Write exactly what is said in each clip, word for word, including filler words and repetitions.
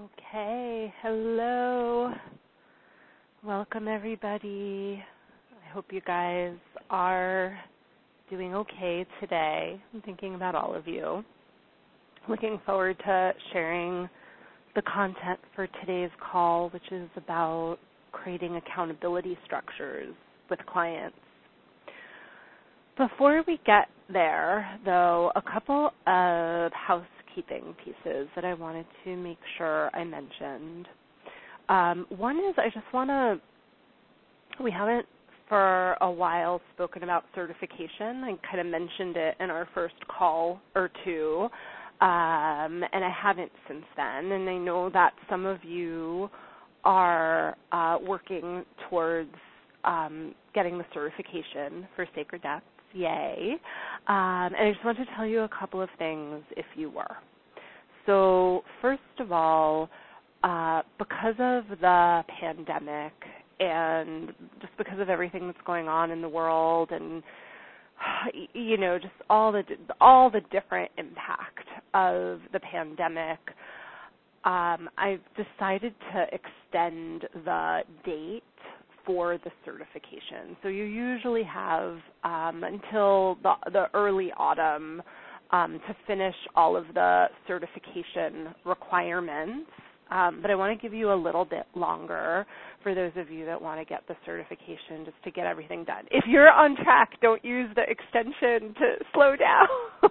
Okay, hello. Welcome, everybody. I hope you guys are doing okay today. I'm thinking about all of you. Looking forward to sharing the content for today's call, which is about creating accountability structures with clients. Before we get there, though, a couple of housekeeping pieces that I wanted to make sure I mentioned. Um, one is I just want to, we haven't for a while spoken about certification. I kind of mentioned it in our first call or two, um, and I haven't since then. And I know that some of you are uh, working towards um, getting the certification for Sacred Depths. Yay. Um, and I just want to tell you a couple of things if you were. So first of all, uh, because of the pandemic and just because of everything that's going on in the world and, you know, just all the all the different impact of the pandemic, um, I've decided to extend the date for the certification. So you usually have um, until the, the early autumn um, to finish all of the certification requirements. Um, but I want to give you a little bit longer for those of you that want to get the certification just to get everything done. If you're on track, don't use the extension to slow down.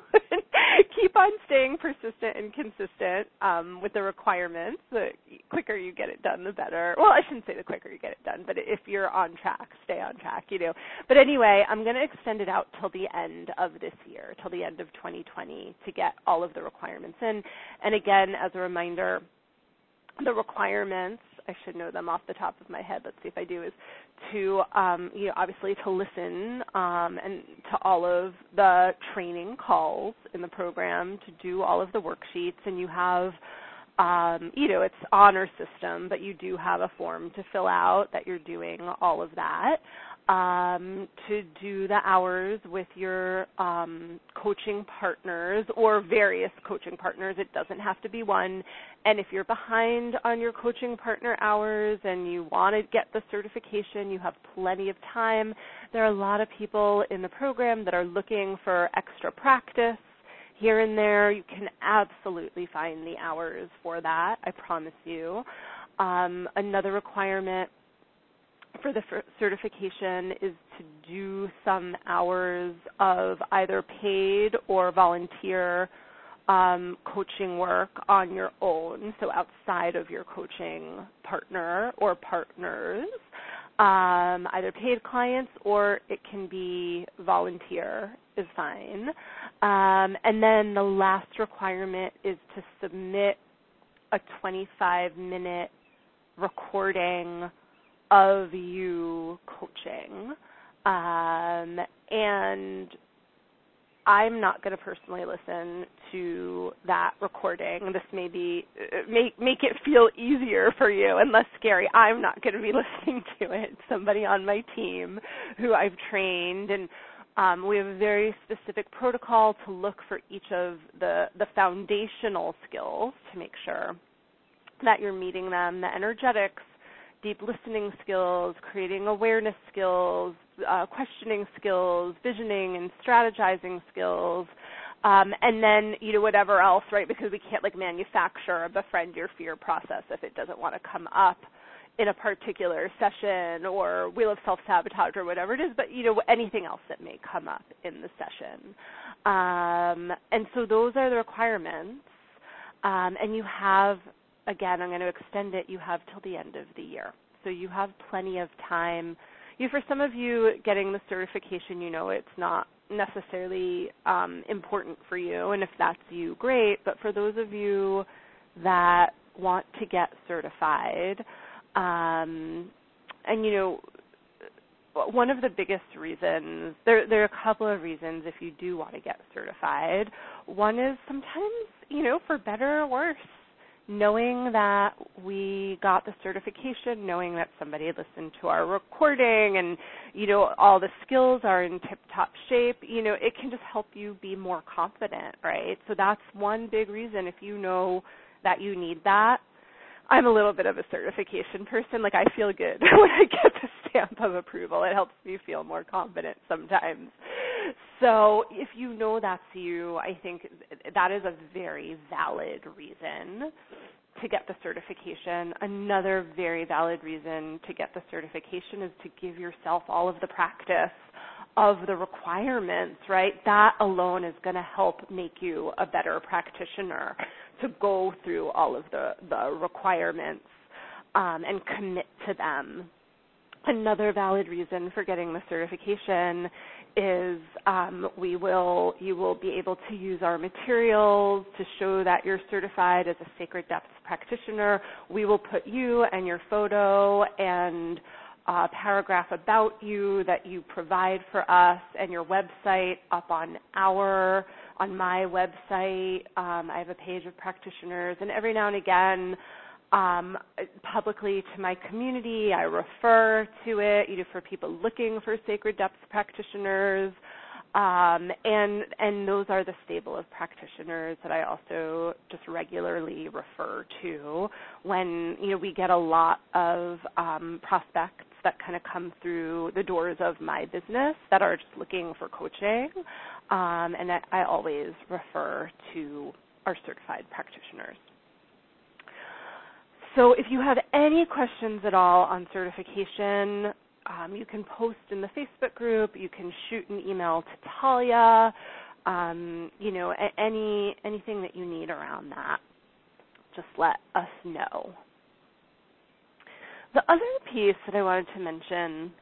Keep on staying persistent and consistent um, with the requirements. The quicker you get it done, the better. Well, I shouldn't say the quicker you get it done, but if you're on track, stay on track, you know. But anyway, I'm going to extend it out till the end of this year, till the end of twenty twenty to get all of the requirements in. And again, as a reminder, the requirements, I should know them off the top of my head, let's see if I do, is to, um, you know, obviously to listen um, and to all of the training calls in the program, to do all of the worksheets, and you have, um, you know, it's honor system, but you do have a form to fill out that you're doing all of that. Um, to do the hours with your um, coaching partners or various coaching partners. It doesn't have to be one. And if you're behind on your coaching partner hours and you want to get the certification, you have plenty of time. There are a lot of people in the program that are looking for extra practice here and there. You can absolutely find the hours for that, I promise you. Um, another requirement for the certification is to do some hours of either paid or volunteer um, coaching work on your own, so outside of your coaching partner or partners, um, either paid clients or it can be volunteer is fine. Um, and then the last requirement is to submit a twenty-five minute recording of you coaching, um, and I'm not going to personally listen to that recording. This may be make make it feel easier for you and less scary. I'm not going to be listening to it. Somebody on my team who I've trained, and um, we have a very specific protocol to look for each of the the foundational skills to make sure that you're meeting them, the energetics, deep listening skills, creating awareness skills, uh, questioning skills, visioning and strategizing skills, um, and then, you know, whatever else, right, because we can't, like, manufacture a befriend your fear process if it doesn't want to come up in a particular session or wheel of self-sabotage or whatever it is, but, you know, anything else that may come up in the session. Um, and so those are the requirements, um, and you have, again, I'm going to extend it, you have till the end of the year. So you have plenty of time. You know, for some of you, getting the certification, you know, it's not necessarily um, important for you, and if that's you, great. But for those of you that want to get certified, um, and, you know, one of the biggest reasons, there, there are a couple of reasons if you do want to get certified. One is sometimes, you know, for better or worse, knowing that we got the certification, knowing that somebody listened to our recording and, you know, all the skills are in tip-top shape, you know, it can just help you be more confident, right? So that's one big reason if you know that you need that. I'm a little bit of a certification person. Like, I feel good when I get the stamp of approval. It helps me feel more confident sometimes. So if you know that's you, I think that is a very valid reason to get the certification. Another very valid reason to get the certification is to give yourself all of the practice of the requirements, right? That alone is going to help make you a better practitioner, to go through all of the, the requirements um, and commit to them. Another valid reason for getting the certification is um, we will you will be able to use our materials to show that you're certified as a Sacred Depths practitioner. We will put you and your photo and a paragraph about you that you provide for us and your website up on our on my website. Um, I have a page of practitioners, and every now and again, um, publicly to my community, I refer to it, either for people looking for Sacred Depths practitioners, um, and and those are the stable of practitioners that I also just regularly refer to when, you know, we get a lot of um, prospects that kind of come through the doors of my business that are just looking for coaching, um, and I, I always refer to our certified practitioners. So if you have any questions at all on certification, um, you can post in the Facebook group. You can shoot an email to Talia. Um, you know, a- any anything that you need around that, just let us know. The other piece that I wanted to mention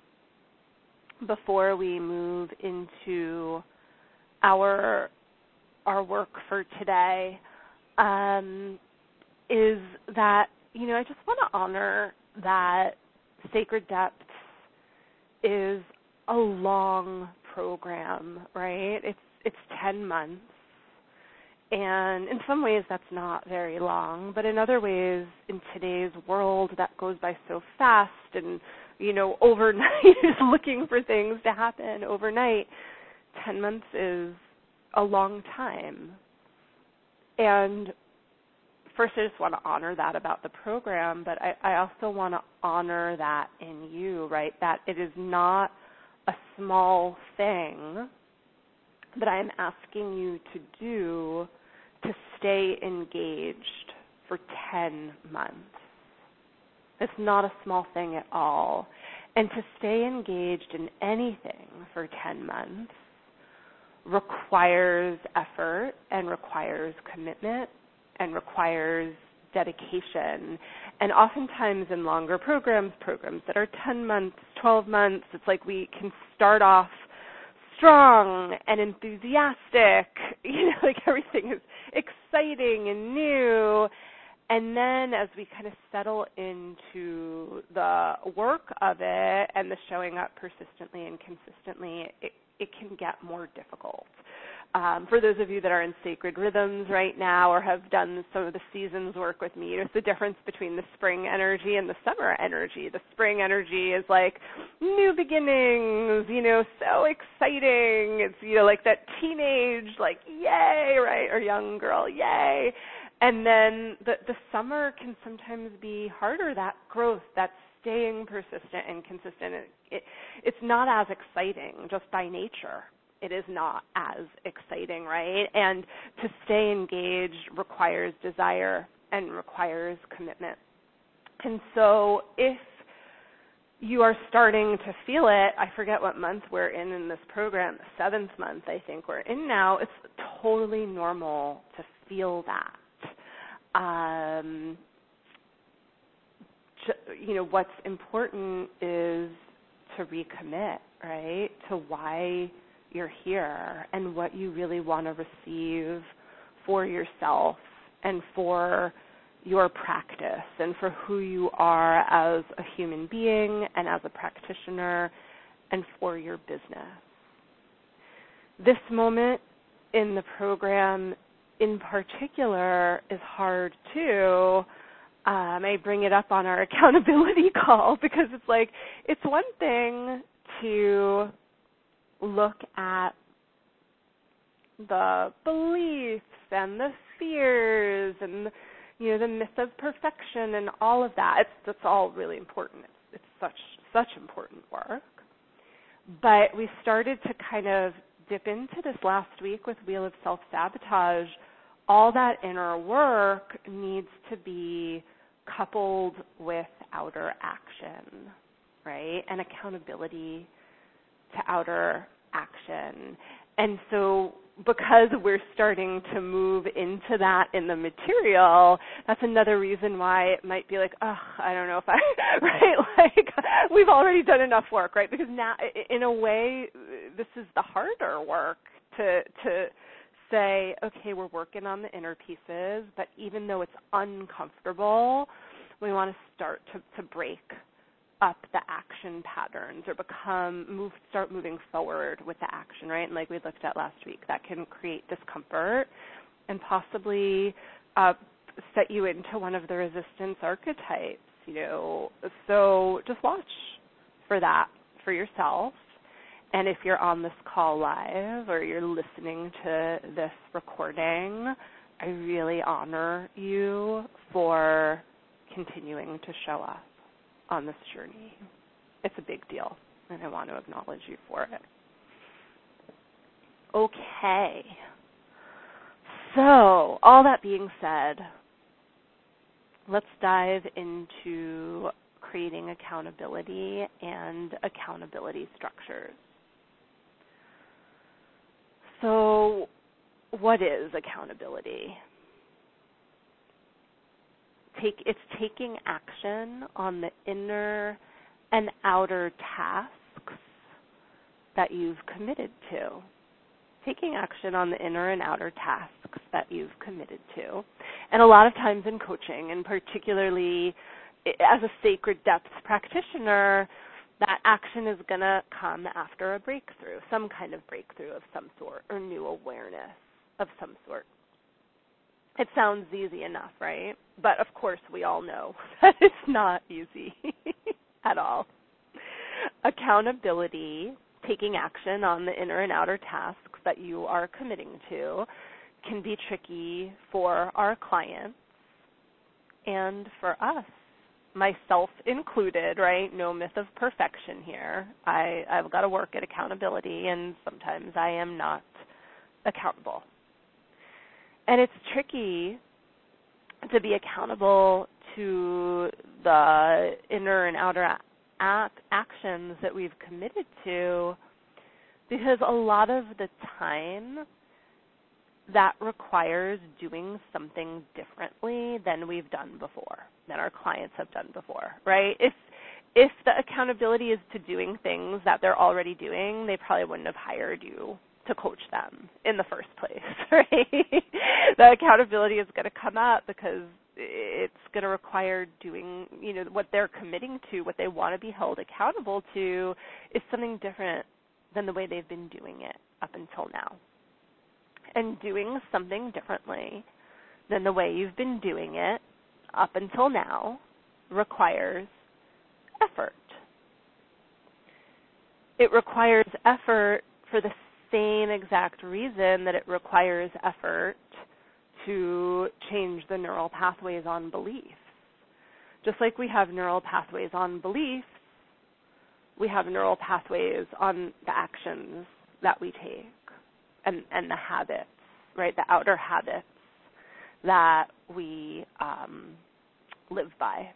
before we move into our our work for today um, is that, you know, I just want to honor that Sacred Depths is a long program, right? It's it's ten months. And in some ways that's not very long, but in other ways in today's world that goes by so fast, and, you know, overnight is looking for things to happen overnight. ten months is a long time. And first, I just want to honor that about the program, but I, I also want to honor that in you, right? That it is not a small thing that I am asking you to do to stay engaged for ten months. It's not a small thing at all. And to stay engaged in anything for ten months requires effort and requires commitment and requires dedication. And oftentimes in longer programs, programs that are ten months, twelve months, it's like we can start off strong and enthusiastic, you know, like everything is exciting and new. And then as we kind of settle into the work of it and the showing up persistently and consistently, it, it can get more difficult. Um, for those of you that are in Sacred Rhythms right now or have done some of the seasons work with me, it's the difference between the spring energy and the summer energy. The spring energy is like new beginnings, you know, so exciting. It's, you know, like that teenage, like, yay, right, or young girl, yay. And then the, the summer can sometimes be harder, that growth, that staying persistent and consistent. It, it, it's not as exciting just by nature. It is not as exciting, right? And to stay engaged requires desire and requires commitment. And so if you are starting to feel it, I forget what month we're in in this program, the seventh month I think we're in now, it's totally normal to feel that. Um, you know, what's important is to recommit, right, to why you're here and what you really want to receive for yourself and for your practice and for who you are as a human being and as a practitioner and for your business. This moment in the program in particular is hard too. Um, I bring it up on our accountability call because it's like, it's one thing to look at the beliefs and the fears and, you know, the myth of perfection and all of that. It's that's all really important. It's, it's such such important work. But we started to kind of dip into this last week with Wheel of Self-Sabotage. All that inner work needs to be coupled with outer action, right? And accountability to outer action. And so because we're starting to move into that in the material, that's another reason why it might be like, oh, I don't know if I, right? Like, we've already done enough work, right? Because now, in a way, this is the harder work to to say, okay, we're working on the inner pieces, but even though it's uncomfortable, we want to start to, to break up the action patterns or become move start moving forward with the action, right? And like we looked at last week, that can create discomfort and possibly uh, set you into one of the resistance archetypes, you know. So just watch for that for yourself. And if you're on this call live or you're listening to this recording, I really honor you for continuing to show up on this journey. It's a big deal, and I want to acknowledge you for it. Okay. So, all that being said, let's dive into creating accountability and accountability structures. So, what is accountability? Take, it's taking action on the inner and outer tasks that you've committed to. Taking action on the inner and outer tasks that you've committed to. And a lot of times in coaching, and particularly as a sacred depths practitioner, that action is going to come after a breakthrough, some kind of breakthrough of some sort, or new awareness of some sort. It sounds easy enough, right? But of course we all know that it's not easy at all. Accountability, taking action on the inner and outer tasks that you are committing to, can be tricky for our clients and for us, myself included, right? No myth of perfection here. I, I've got to work at accountability, and sometimes I am not accountable. And it's tricky to be accountable to the inner and outer act, actions that we've committed to, because a lot of the time that requires doing something differently than we've done before, than our clients have done before, right? If if the accountability is to doing things that they're already doing, they probably wouldn't have hired you to coach them in the first place, right? The accountability is going to come up because it's going to require doing, you know, what they're committing to, what they want to be held accountable to is something different than the way they've been doing it up until now. And doing something differently than the way you've been doing it up until now requires effort. It requires effort for the same exact reason that it requires effort to change the neural pathways on beliefs. Just like we have neural pathways on beliefs, we have neural pathways on the actions that we take and, and the habits, right, the outer habits that we um, live by.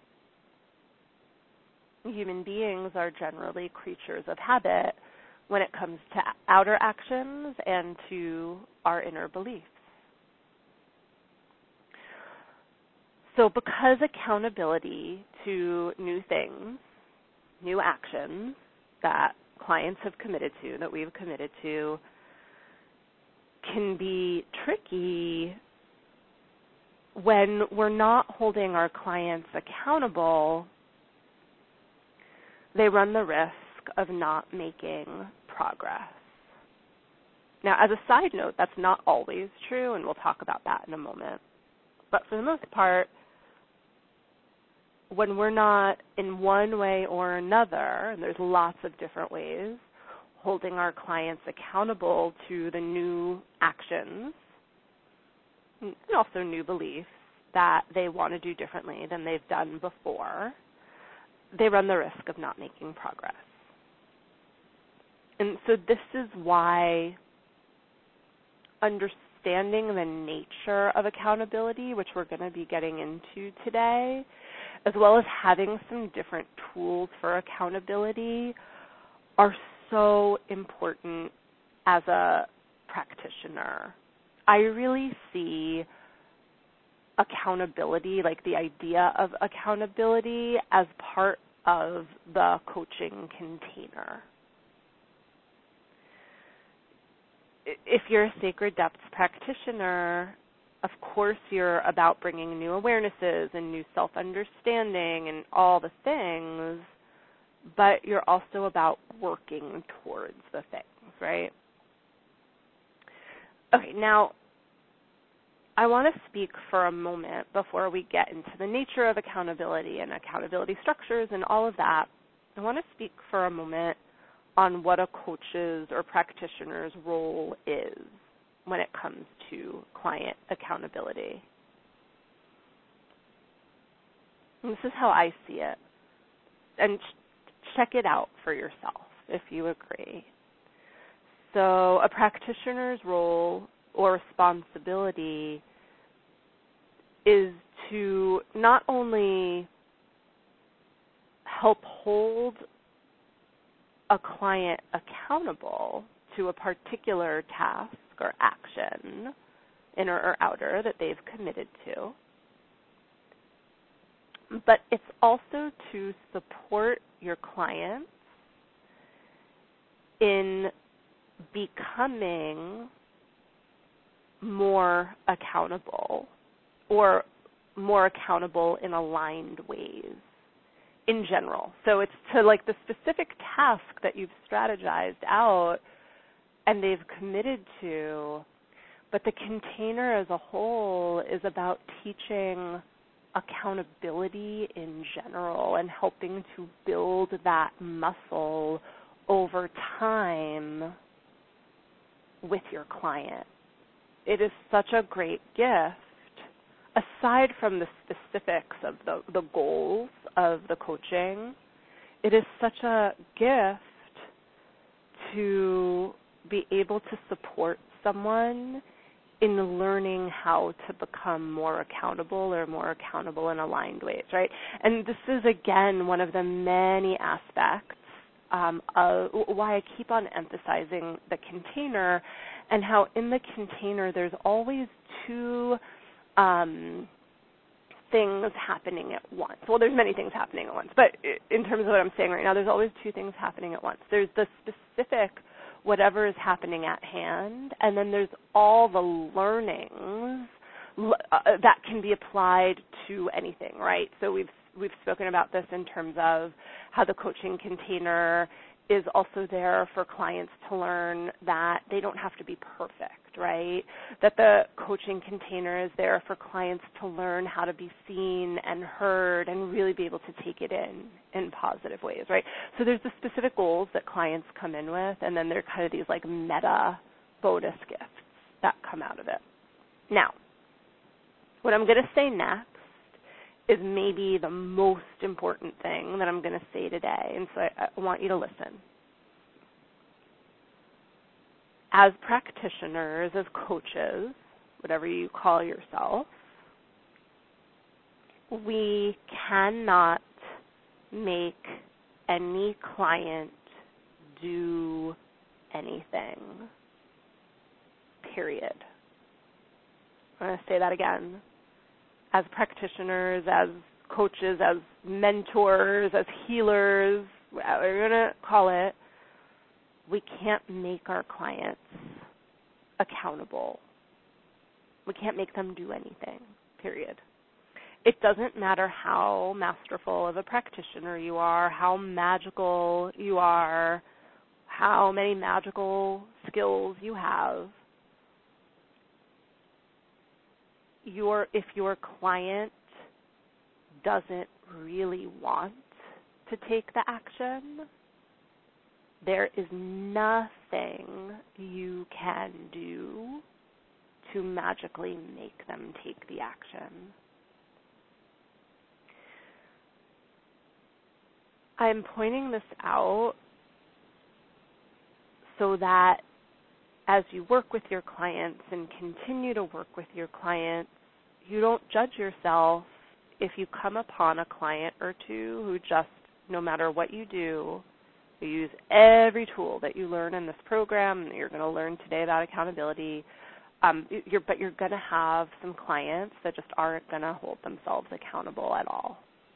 Human beings are generally creatures of habit when it comes to outer actions and to our inner beliefs. So because accountability to new things, new actions that clients have committed to, that we've committed to, can be tricky when we're not holding our clients accountable, they run the risk of not making progress. Now, as a side note, that's not always true, and we'll talk about that in a moment. But for the most part, when we're not in one way or another, and there's lots of different ways, holding our clients accountable to the new actions and also new beliefs that they want to do differently than they've done before, they run the risk of not making progress. And so this is why understanding the nature of accountability, which we're going to be getting into today, as well as having some different tools for accountability, are so important as a practitioner. I really see accountability, like the idea of accountability, as part of the coaching container. If you're a Sacred Depths practitioner, of course you're about bringing new awarenesses and new self-understanding and all the things, but you're also about working towards the things, right? Okay, now I want to speak for a moment before we get into the nature of accountability and accountability structures and all of that. I want to speak for a moment on what a coach's or practitioner's role is when it comes to client accountability. And this is how I see it. And ch- check it out for yourself if you agree. So a practitioner's role or responsibility is to not only help hold a client accountable to a particular task or action, inner or outer, that they've committed to, but it's also to support your clients in becoming more accountable, or more accountable in aligned ways in general. So it's to like the specific task that you've strategized out and they've committed to, but the container as a whole is about teaching accountability in general and helping to build that muscle over time with your client. It is such a great gift, aside from the specifics of the, the goals of the coaching. It is such a gift to be able to support someone in learning how to become more accountable or more accountable in aligned ways, right? And this is, again, one of the many aspects um, of why I keep on emphasizing the container, and how in the container there's always two um, things happening at once. Well, there's many things happening at once, but in terms of what I'm saying right now, there's always two things happening at once. There's the specific whatever is happening at hand, and then there's all the learnings uh, that can be applied to anything, right? So we've we've spoken about this in terms of how the coaching container is also there for clients to learn that they don't have to be perfect, right? That the coaching container is there for clients to learn how to be seen and heard and really be able to take it in in positive ways, right? So there's the specific goals that clients come in with, and then there are kind of these like meta bonus gifts that come out of it. Now, what I'm going to say next is maybe the most important thing that I'm going to say today, and so I, I want you to listen. As practitioners, as coaches, whatever you call yourself, we cannot make any client do anything, period. I'm going to say that again. As practitioners, as coaches, as mentors, as healers, whatever you're going to call it, we can't make our clients accountable. We can't make them do anything, period. It doesn't matter how masterful of a practitioner you are, how magical you are, how many magical skills you have. Your, if your client doesn't really want to take the action, there is nothing you can do to magically make them take the action. I'm pointing this out so that as you work with your clients and continue to work with your clients, you don't judge yourself if you come upon a client or two who just, no matter what you do, you use every tool that you learn in this program that you're going to learn today about accountability, um, you're, but you're going to have some clients that just aren't going to hold themselves accountable at all.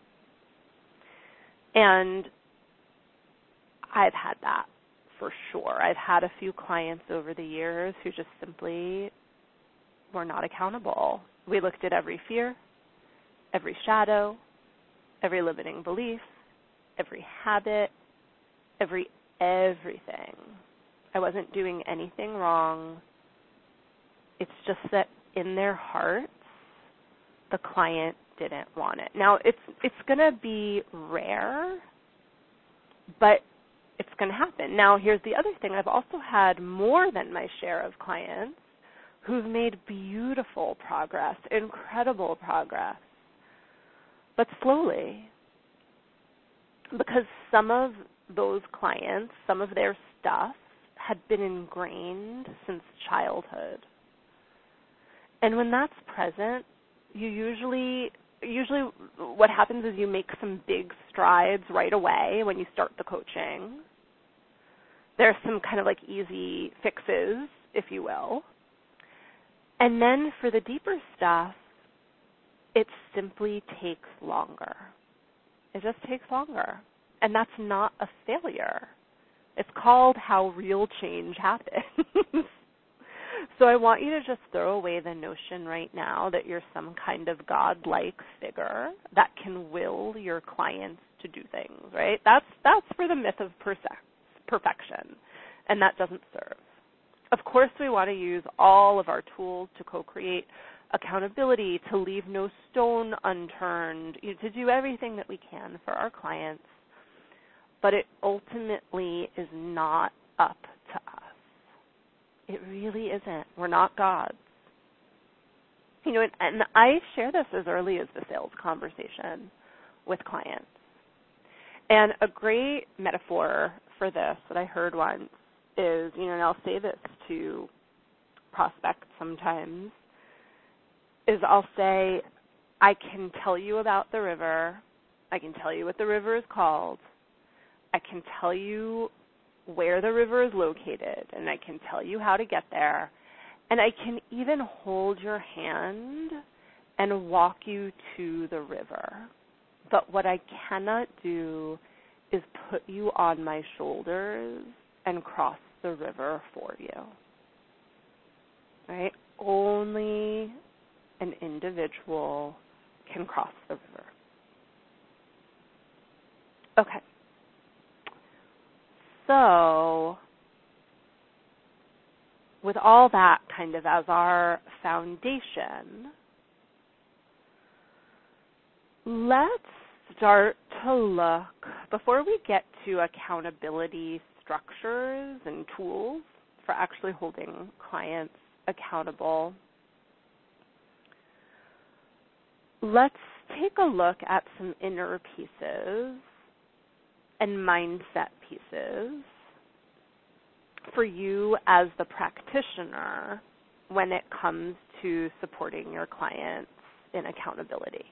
And I've had that for sure. I've had a few clients over the years who just simply were not accountable. We looked at every fear, every shadow, every limiting belief, every habit, every everything. I wasn't doing anything wrong. It's just that in their hearts, the client didn't want it. Now, it's it's going to be rare, but it's going to happen. Now, here's the other thing. I've also had more than my share of clients who've made beautiful progress, incredible progress, but slowly. Because some of those clients, some of their stuff had been ingrained since childhood. And when that's present, you usually, usually what happens is you make some big strides right away when you start the coaching. There's some kind of like easy fixes, if you will. And then for the deeper stuff, it simply takes longer. It just takes longer. And that's not a failure. It's called how real change happens. So I want you to just throw away the notion right now that you're some kind of God-like figure that can will your clients to do things, right? That's that's for the myth of perfection, and that doesn't serve. Of course, we want to use all of our tools to co-create accountability, to leave no stone unturned, you know, to do everything that we can for our clients, but it ultimately is not up to us. It really isn't. We're not gods. You know, and, and I share this as early as the sales conversation with clients. And a great metaphor for this that I heard once is, you know, and I'll say this to prospects sometimes, is I'll say, I can tell you about the river. I can tell you what the river is called. I can tell you where the river is located, and I can tell you how to get there. And I can even hold your hand and walk you to the river. But what I cannot do is put you on my shoulders and cross the river for you. Right? Only an individual can cross the river. Okay. So, with all that kind of as our foundation, let's start to look, before we get to accountability structures and tools for actually holding clients accountable, let's take a look at some inner pieces and mindset pieces for you as the practitioner when it comes to supporting your clients in accountability.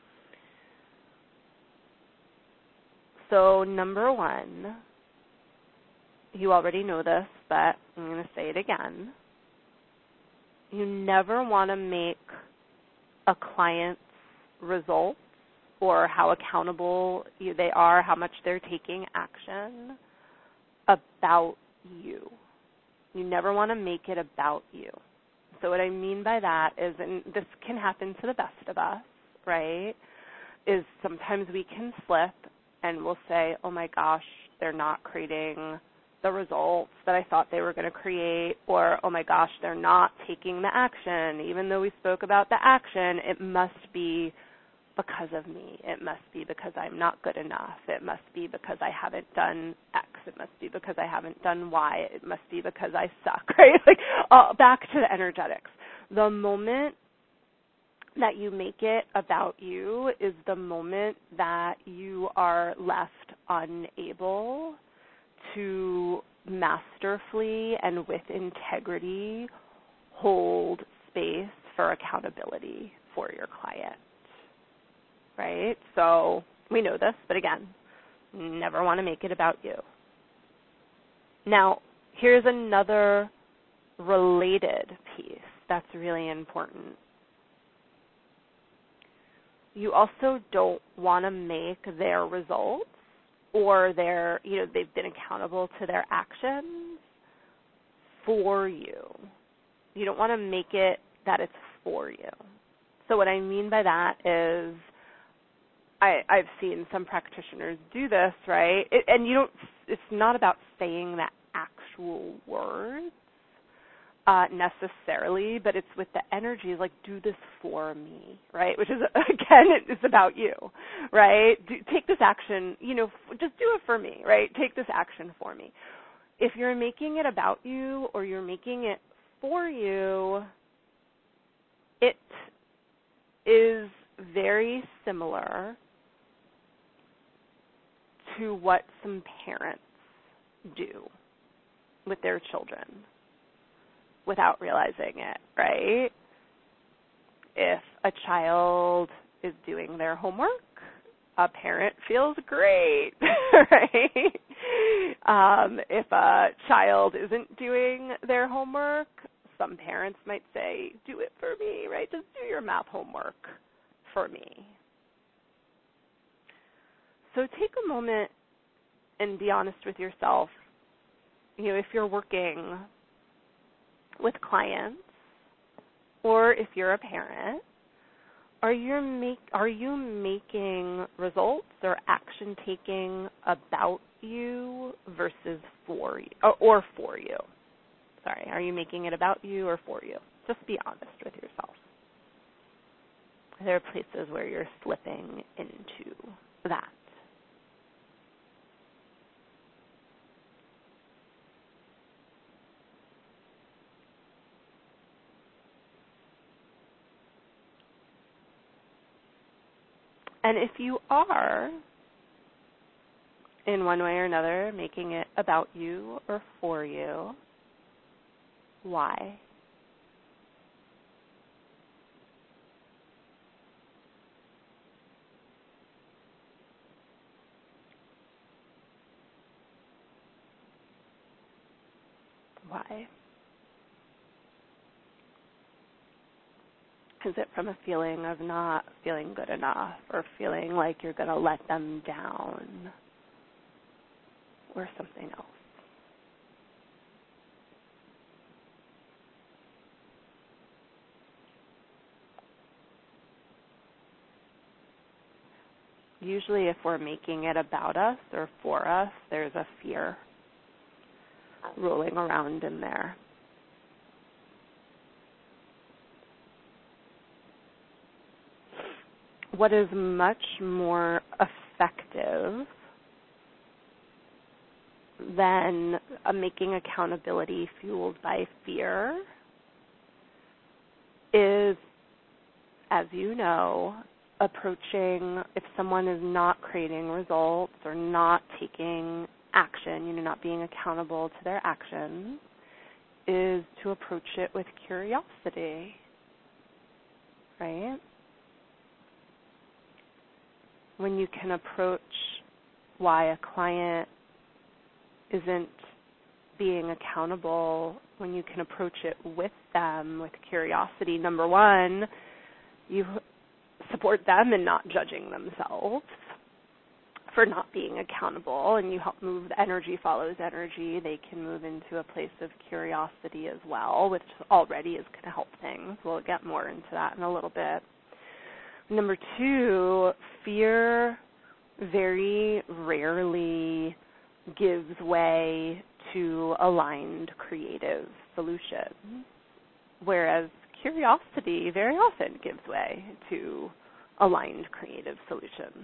So number one, you already know this, but I'm going to say it again. You never want to make a client's results or how accountable they are, how much they're taking action, about you. You never want to make it about you. So what I mean by that is, and this can happen to the best of us, right, is sometimes we can slip and we'll say, oh my gosh, they're not creating the results that I thought they were going to create, or oh my gosh, they're not taking the action. Even though we spoke about the action, it must be because of me. It must be because I'm not good enough. It must be because I haven't done X. It must be because I haven't done Y. It must be because I suck, right? Like, uh, back to the energetics. The moment that you make it about you is the moment that you are left unable to masterfully and with integrity hold space for accountability for your client, right? So we know this, but again, never want to make it about you. Now, here's another related piece that's really important. You also don't want to make their results or their, you know, they've been accountable to their actions for you. You don't want to make it that it's for you. So what I mean by that is I, I've seen some practitioners do this, right? It, and you don't, it's not about saying the actual words uh, necessarily, but it's with the energy, like, do this for me, right? Which is, again, it's about you, right? Do, take this action, you know, f- just do it for me, right? Take this action for me. If you're making it about you or you're making it for you, it is very similar to what some parents do with their children without realizing it, right? If a child is doing their homework, a parent feels great, right? Um, if a child isn't doing their homework, some parents might say, do it for me, right? Just do your math homework for me. So take a moment and be honest with yourself. You know, if you're working with clients or if you're a parent, are you make are you making results or action taking about you versus for you or, or for you? Sorry, are you making it about you or for you? Just be honest with yourself. There are places where you're slipping into that. And if you are, in one way or another, making it about you or for you, why? Why? Is it from a feeling of not feeling good enough or feeling like you're going to let them down or something else? Usually if we're making it about us or for us, there's a fear rolling around in there. What is much more effective than uh, making accountability fueled by fear is, as you know, approaching if someone is not creating results or not taking action, you know, not being accountable to their actions, is to approach it with curiosity, right? When you can approach why a client isn't being accountable, when you can approach it with them with curiosity, number one, you support them in not judging themselves for not being accountable, and you help move, the energy follows energy. They can move into a place of curiosity as well, which already is going to help things. We'll get more into that in a little bit. Number two, fear very rarely gives way to aligned creative solutions, whereas curiosity very often gives way to aligned creative solutions.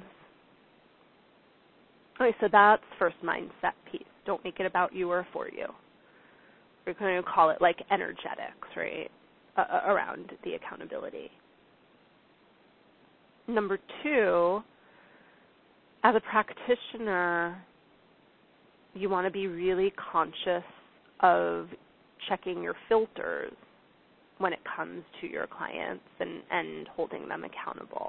Okay, so that's first mindset piece. Don't make it about you or for you. We're going to call it like energetics, right, uh, around the accountability. Number two, as a practitioner, you want to be really conscious of checking your filters when it comes to your clients and, and holding them accountable.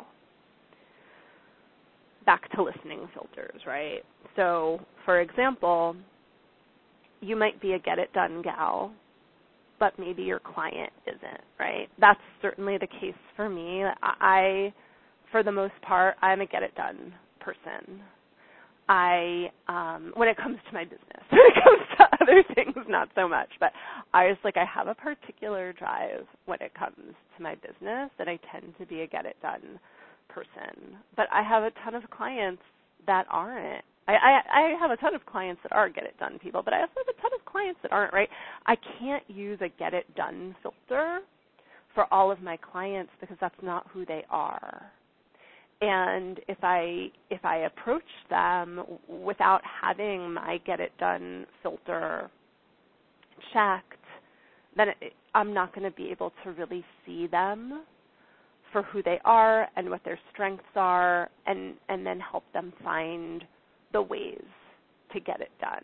Back to listening filters, right? So, for example, you might be a get-it-done gal, but maybe your client isn't, right? That's certainly the case for me. I, for the most part, I'm a get-it-done person. I, um, when it comes to my business, when it comes to other things, not so much, but I just, like, I have a particular drive when it comes to my business that I tend to be a get-it-done person. But I have a ton of clients that aren't. I, I, I have a ton of clients that are get-it-done people, but I also have a ton of clients that aren't, right? I can't use a get-it-done filter for all of my clients because that's not who they are. And if I if I approach them without having my get-it-done filter checked, then it, I'm not going to be able to really see them for who they are and what their strengths are, and, and then help them find the ways to get it done.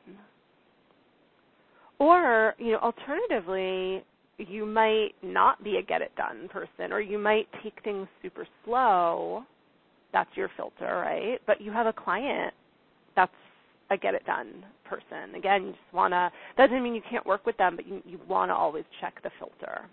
Or, you know, alternatively, you might not be a get-it-done person, or you might take things super slow. That's your filter, right? But you have a client that's a get-it-done person. Again, you just want to, that doesn't mean you can't work with them, but you, you want to always check the filter.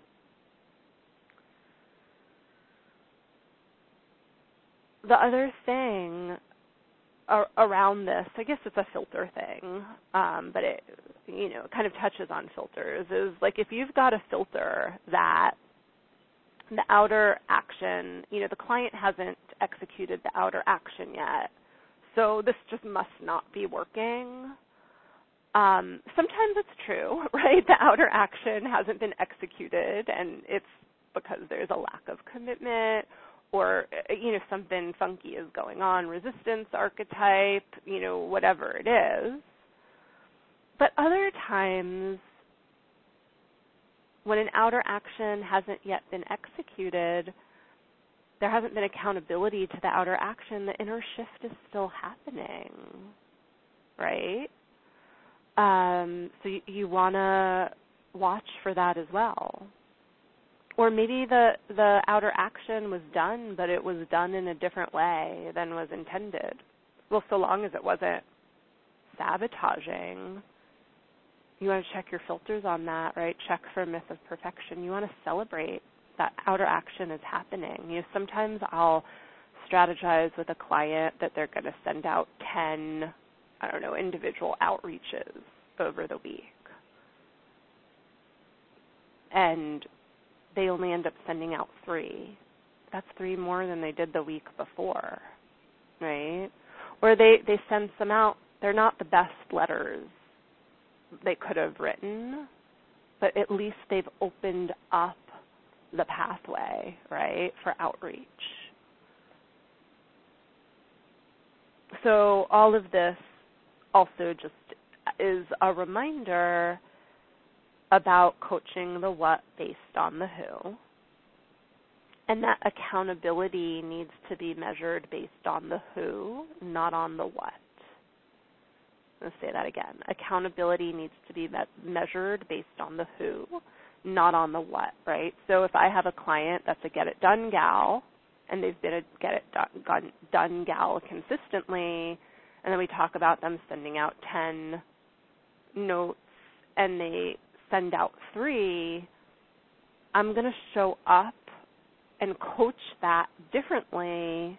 The other thing ar- around this, I guess it's a filter thing, um, but it, you know, kind of touches on filters, is like if you've got a filter that the outer action, you know, the client hasn't executed the outer action yet, so this just must not be working. Um, sometimes it's true, right? The outer action hasn't been executed, and it's because there's a lack of commitment, or, you know, something funky is going on, resistance archetype, you know, whatever it is. But other times, when an outer action hasn't yet been executed, there hasn't been accountability to the outer action, the inner shift is still happening, right? Um, so you, you want to watch for that as well. Or maybe the, the outer action was done, but it was done in a different way than was intended. Well, so long as it wasn't sabotaging, you want to check your filters on that, right? Check for myth of perfection. You want to celebrate that outer action is happening. You know, sometimes I'll strategize with a client that they're going to send out ten, I don't know, individual outreaches over the week. And they only end up sending out three. That's three more than they did the week before, right? Or they, they send some out. They're not the best letters they could have written, but at least they've opened up the pathway, right, for outreach. So all of this also just is a reminder about coaching the what based on the who, and that accountability needs to be measured based on the who, not on the what. Let's say that again. Accountability needs to be me- measured based on the who, not on the what, right? So if I have a client that's a get-it-done gal, and they've been a get-it-done done gal consistently, and then we talk about them sending out ten notes, and they send out three, I'm going to show up and coach that differently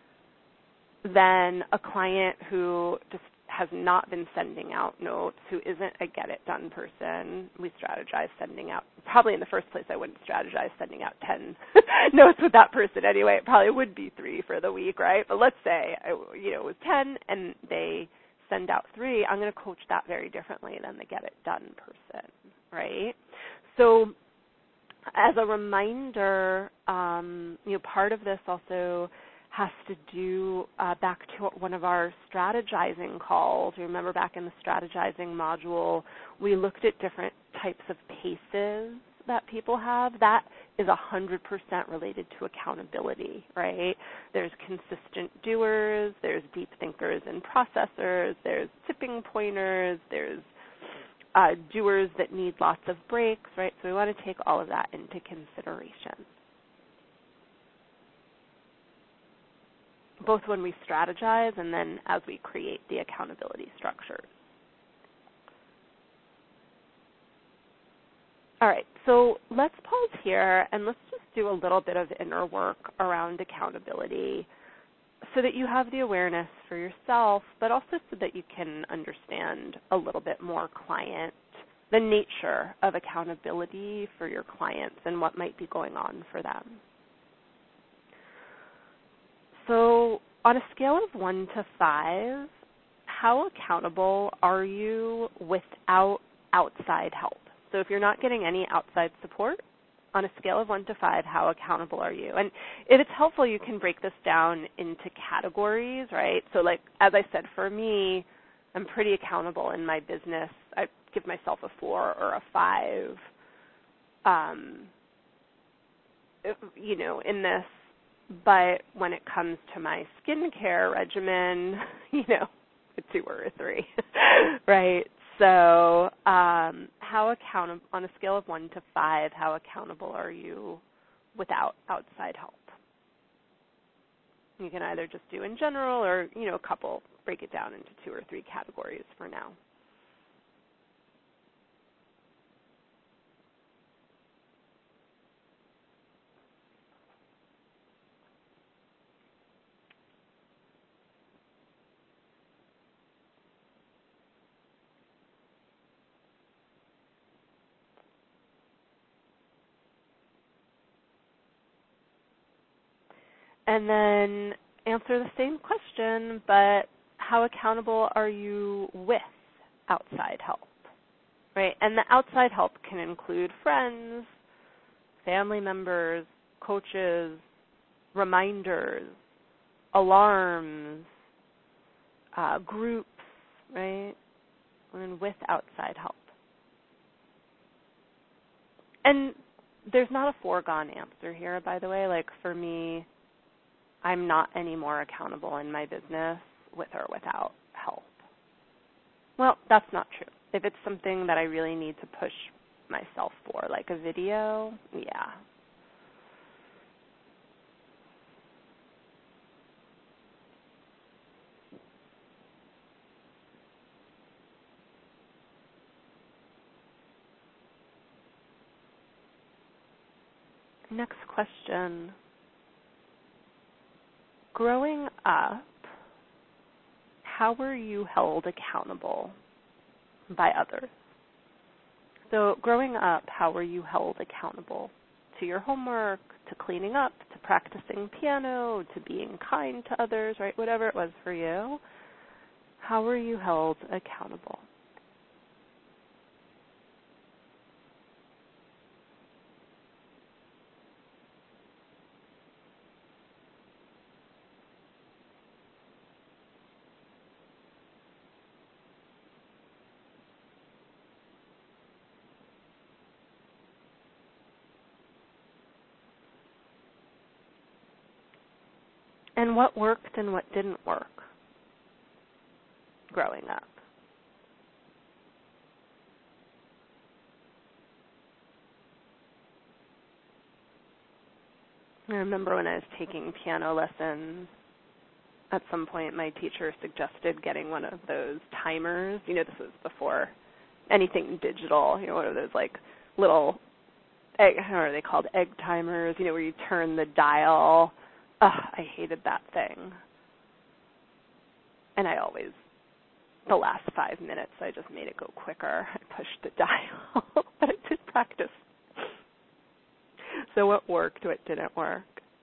than a client who just has not been sending out notes, who isn't a get-it-done person. We strategize sending out, probably in the first place I wouldn't strategize sending out ten notes with that person anyway. It probably would be three for the week, right? But let's say, you know, it was ten and they send out three, I'm going to coach that very differently than the get-it-done person, right? So as a reminder, um, you know, part of this also has to do uh, back to one of our strategizing calls. Remember back in the strategizing module, we looked at different types of paces that people have, that is one hundred percent related to accountability, right? There's consistent doers, there's deep thinkers and processors, there's tipping pointers, there's uh, doers that need lots of breaks, right? So we want to take all of that into consideration, both when we strategize and then as we create the accountability structures. All right, so let's pause here and let's just do a little bit of inner work around accountability so that you have the awareness for yourself, but also so that you can understand a little bit more client, the nature of accountability for your clients and what might be going on for them. So on a scale of one to five, how accountable are you without outside help? So if you're not getting any outside support, on a scale of one to five, how accountable are you? And if it's helpful, you can break this down into categories, right? So like, as I said, for me, I'm pretty accountable in my business. I give myself a four or a five, um, if, you know, in this. But when it comes to my skincare regimen, you know, a two or a three, right? So um, how accountable, on a scale of one to five, how accountable are you without outside help? You can either just do in general or, you know, a couple, break it down into two or three categories for now. And then answer the same question, but how accountable are you with outside help, right? And the outside help can include friends, family members, coaches, reminders, alarms, uh, groups, right? And with outside help. And there's not a foregone answer here, by the way. Like for me, I'm not any more accountable in my business with or without help. Well, that's not true. If it's something that I really need to push myself for, like a video, yeah. Next question. Growing up, how were you held accountable by others? So growing up, how were you held accountable to your homework, to cleaning up, to practicing piano, to being kind to others, right? Whatever it was for you, how were you held accountable? And what worked and what didn't work growing up? I remember when I was taking piano lessons, at some point my teacher suggested getting one of those timers. You know, this was before anything digital, you know, one of those like little, egg, I don't know what are they called, egg timers, you know, where you turn the dial. Ugh, I hated that thing. And I always, the last five minutes, I just made it go quicker. I pushed the dial, but I did practice. So what worked, what didn't work?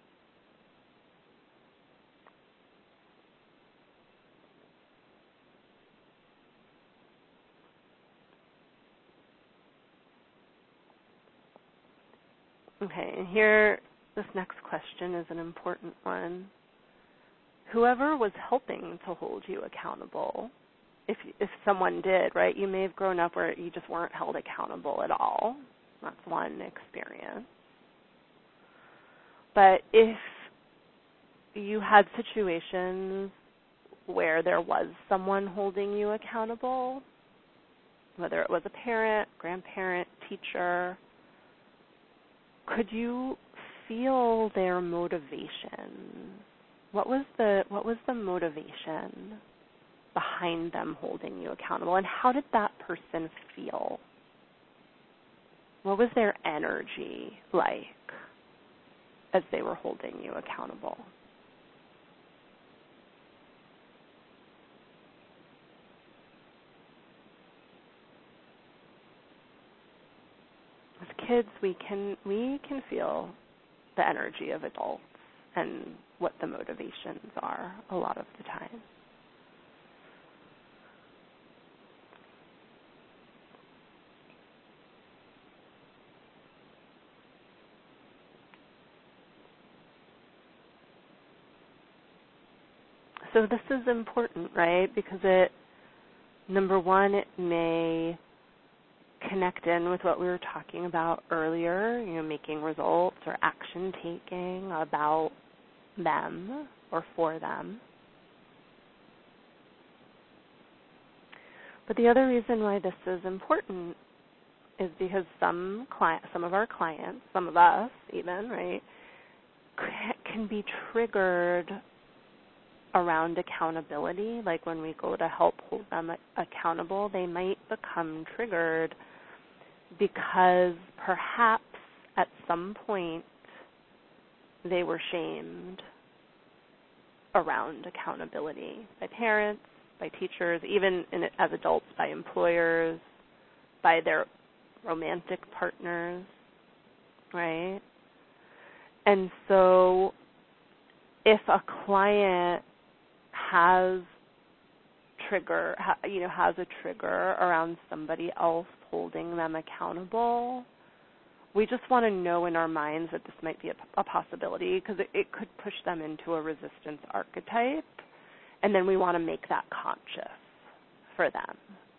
Okay, and here, this next question is an important one. Whoever was helping to hold you accountable, if if someone did, right, you may have grown up where you just weren't held accountable at all, That's one experience. But if you had situations where there was someone holding you accountable, whether it was a parent, grandparent, teacher, could you feel their motivation? What was the what was the motivation behind them holding you accountable, and how did that person feel? What was their energy like as they were holding you accountable? As kids, we can we can feel the energy of adults and what the motivations are a lot of the time. So this is important, right? Because it, number one, it may connect in with what we were talking about earlier, you know, making results or action taking about them or for them. But the other reason why this is important is because some client, some of our clients, some of us even, right, can be triggered around accountability. Like when we go to help hold them accountable, they might become triggered because perhaps at some point they were shamed around accountability by parents, by teachers, even in, as adults by employers, by their romantic partners, right? And so if a client has trigger, you know, has a trigger around somebody else holding them accountable, we just want to know in our minds that this might be a, a possibility, because it, it could push them into a resistance archetype, and then we want to make that conscious for them.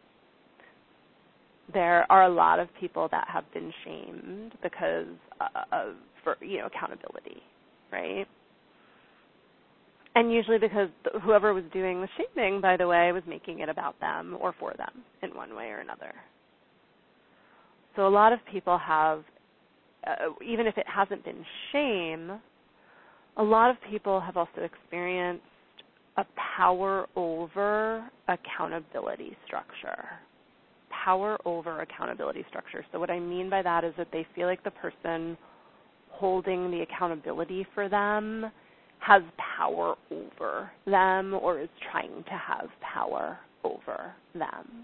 There are a lot of people that have been shamed because of, for, you know, accountability, right? And usually because whoever was doing the shaming, by the way, was making it about them or for them in one way or another. So a lot of people have, uh, even if it hasn't been shame, a lot of people have also experienced a power over accountability structure. Power over accountability structure. So what I mean by that is that they feel like the person holding the accountability for them has power over them or is trying to have power over them.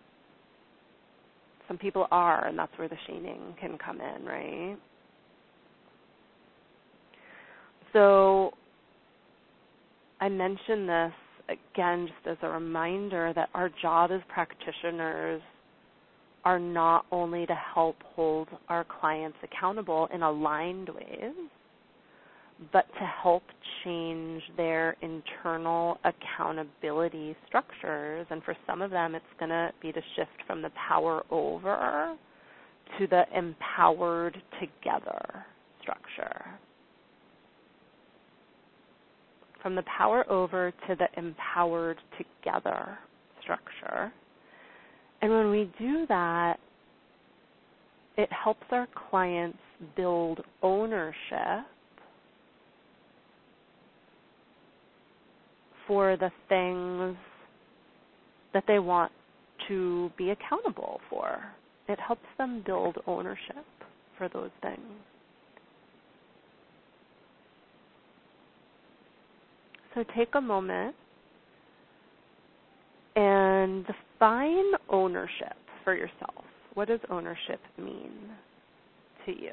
Some people are, and that's where the shaming can come in, right? So I mention this again just as a reminder that our job as practitioners are not only to help hold our clients accountable in aligned ways, but to help change their internal accountability structures. And for some of them, it's going to be to shift from the power over to the empowered together structure. From the power over to the empowered together structure. And when we do that, it helps our clients build ownership for the things that they want to be accountable for. It helps them build ownership for those things. So take a moment and define ownership for yourself. What does ownership mean to you?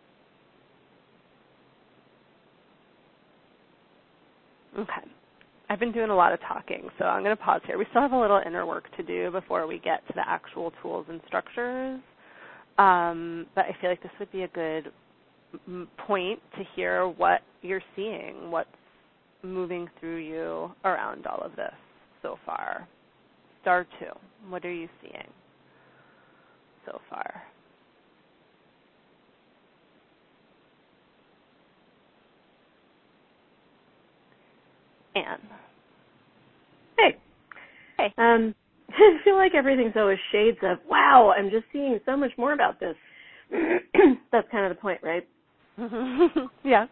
Okay. I've been doing a lot of talking, so I'm going to pause here. We still have a little inner work to do before we get to the actual tools and structures, um, but I feel like this would be a good m- point to hear what you're seeing, what's moving through you around all of this so far. Star two, what are you seeing so far? Anne. Hey. Hey. Um, I feel like everything's always shades of, wow, I'm just seeing so much more about this. That's kind of the point, right? Yeah.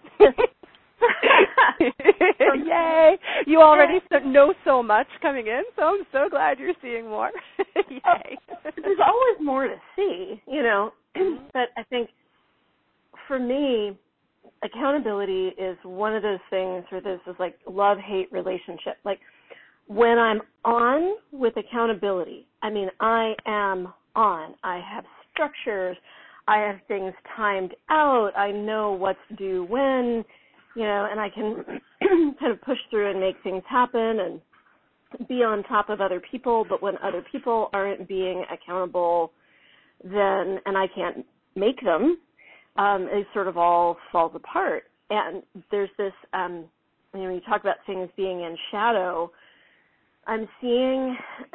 Yay. You already so, know so much coming in, so I'm so glad you're seeing more. Yay. There's always more to see, you know, but I think for me, accountability is one of those things where this is like love-hate relationship. Like when I'm on with accountability, I mean, I am on. I have structures. I have things timed out. I know what's due when, you know, and I can kind of push through and make things happen and be on top of other people. But when other people aren't being accountable, then, and I can't make them, Um, it sort of all falls apart. And there's this, um, you know, you talk about things being in shadow, I'm seeing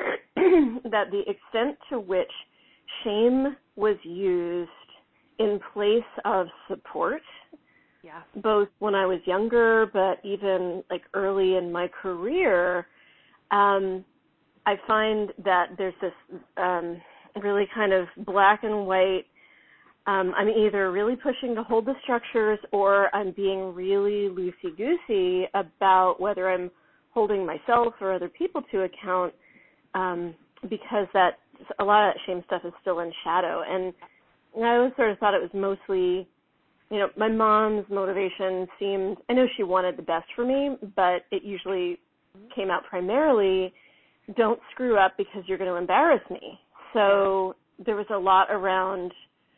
that the extent to which shame was used in place of support, yeah. both when I was younger, but even like early in my career, um, I find that there's this um, really kind of black and white. Um, I'm either really pushing to hold the structures or I'm being really loosey-goosey about whether I'm holding myself or other people to account, um, because that a lot of that shame stuff is still in shadow. And I always sort of thought it was mostly, you know, my mom's motivation seemed, I know she wanted the best for me, but it usually came out primarily, don't screw up because you're going to embarrass me. So there was a lot around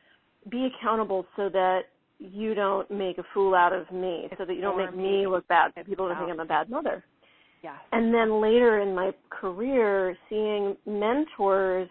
be accountable so that you don't make a fool out of me, so that you don't make me look bad, so people don't think I'm a bad mother. Yeah. And then later in my career, seeing mentors,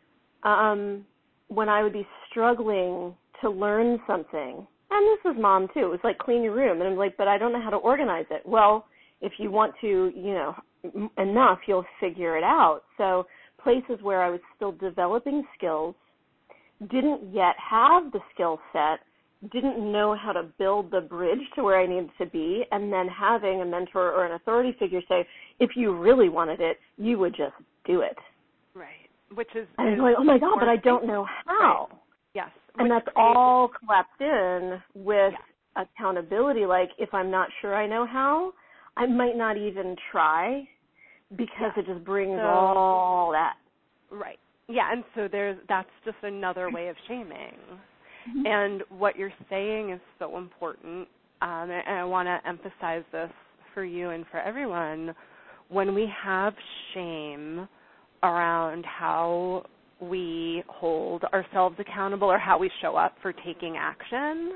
um, when I would be struggling to learn something, and this is mom too, it was like clean your room, and I'm like, but I don't know how to organize it. Well, if you want to, you know, m- enough, you'll figure it out. So places where I was still developing skills, didn't yet have the skill set, didn't know how to build the bridge to where I needed to be, and then having a mentor or an authority figure say, if you really wanted it, you would just do it. Right. Which is... And I'm like, oh my God, but I don't know how. Right. Yes. And Which that's creates... all collapsed in with yeah. accountability. Like, if I'm not sure I know how, I might not even try because yeah. it just brings so, all that. Right. Yeah, and so there's that's just another way of shaming. Mm-hmm. And what you're saying is so important, um, and I want to emphasize this for you and for everyone. When we have shame around how we hold ourselves accountable or how we show up for taking action,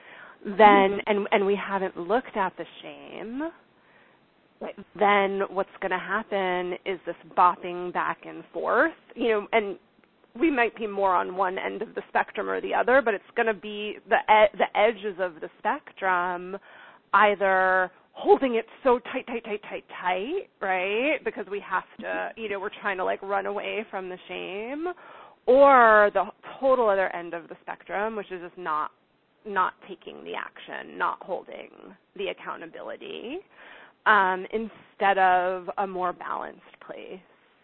then and and we haven't looked at the shame, right. then what's going to happen is this bopping back and forth, you know, and we might be more on one end of the spectrum or the other, but it's going to be the e- the edges of the spectrum, either holding it so tight, tight, tight, tight, tight, right, because we have to, you know, we're trying to, like, run away from the shame, or the total other end of the spectrum, which is just not not taking the action, not holding the accountability, um, instead of a more balanced place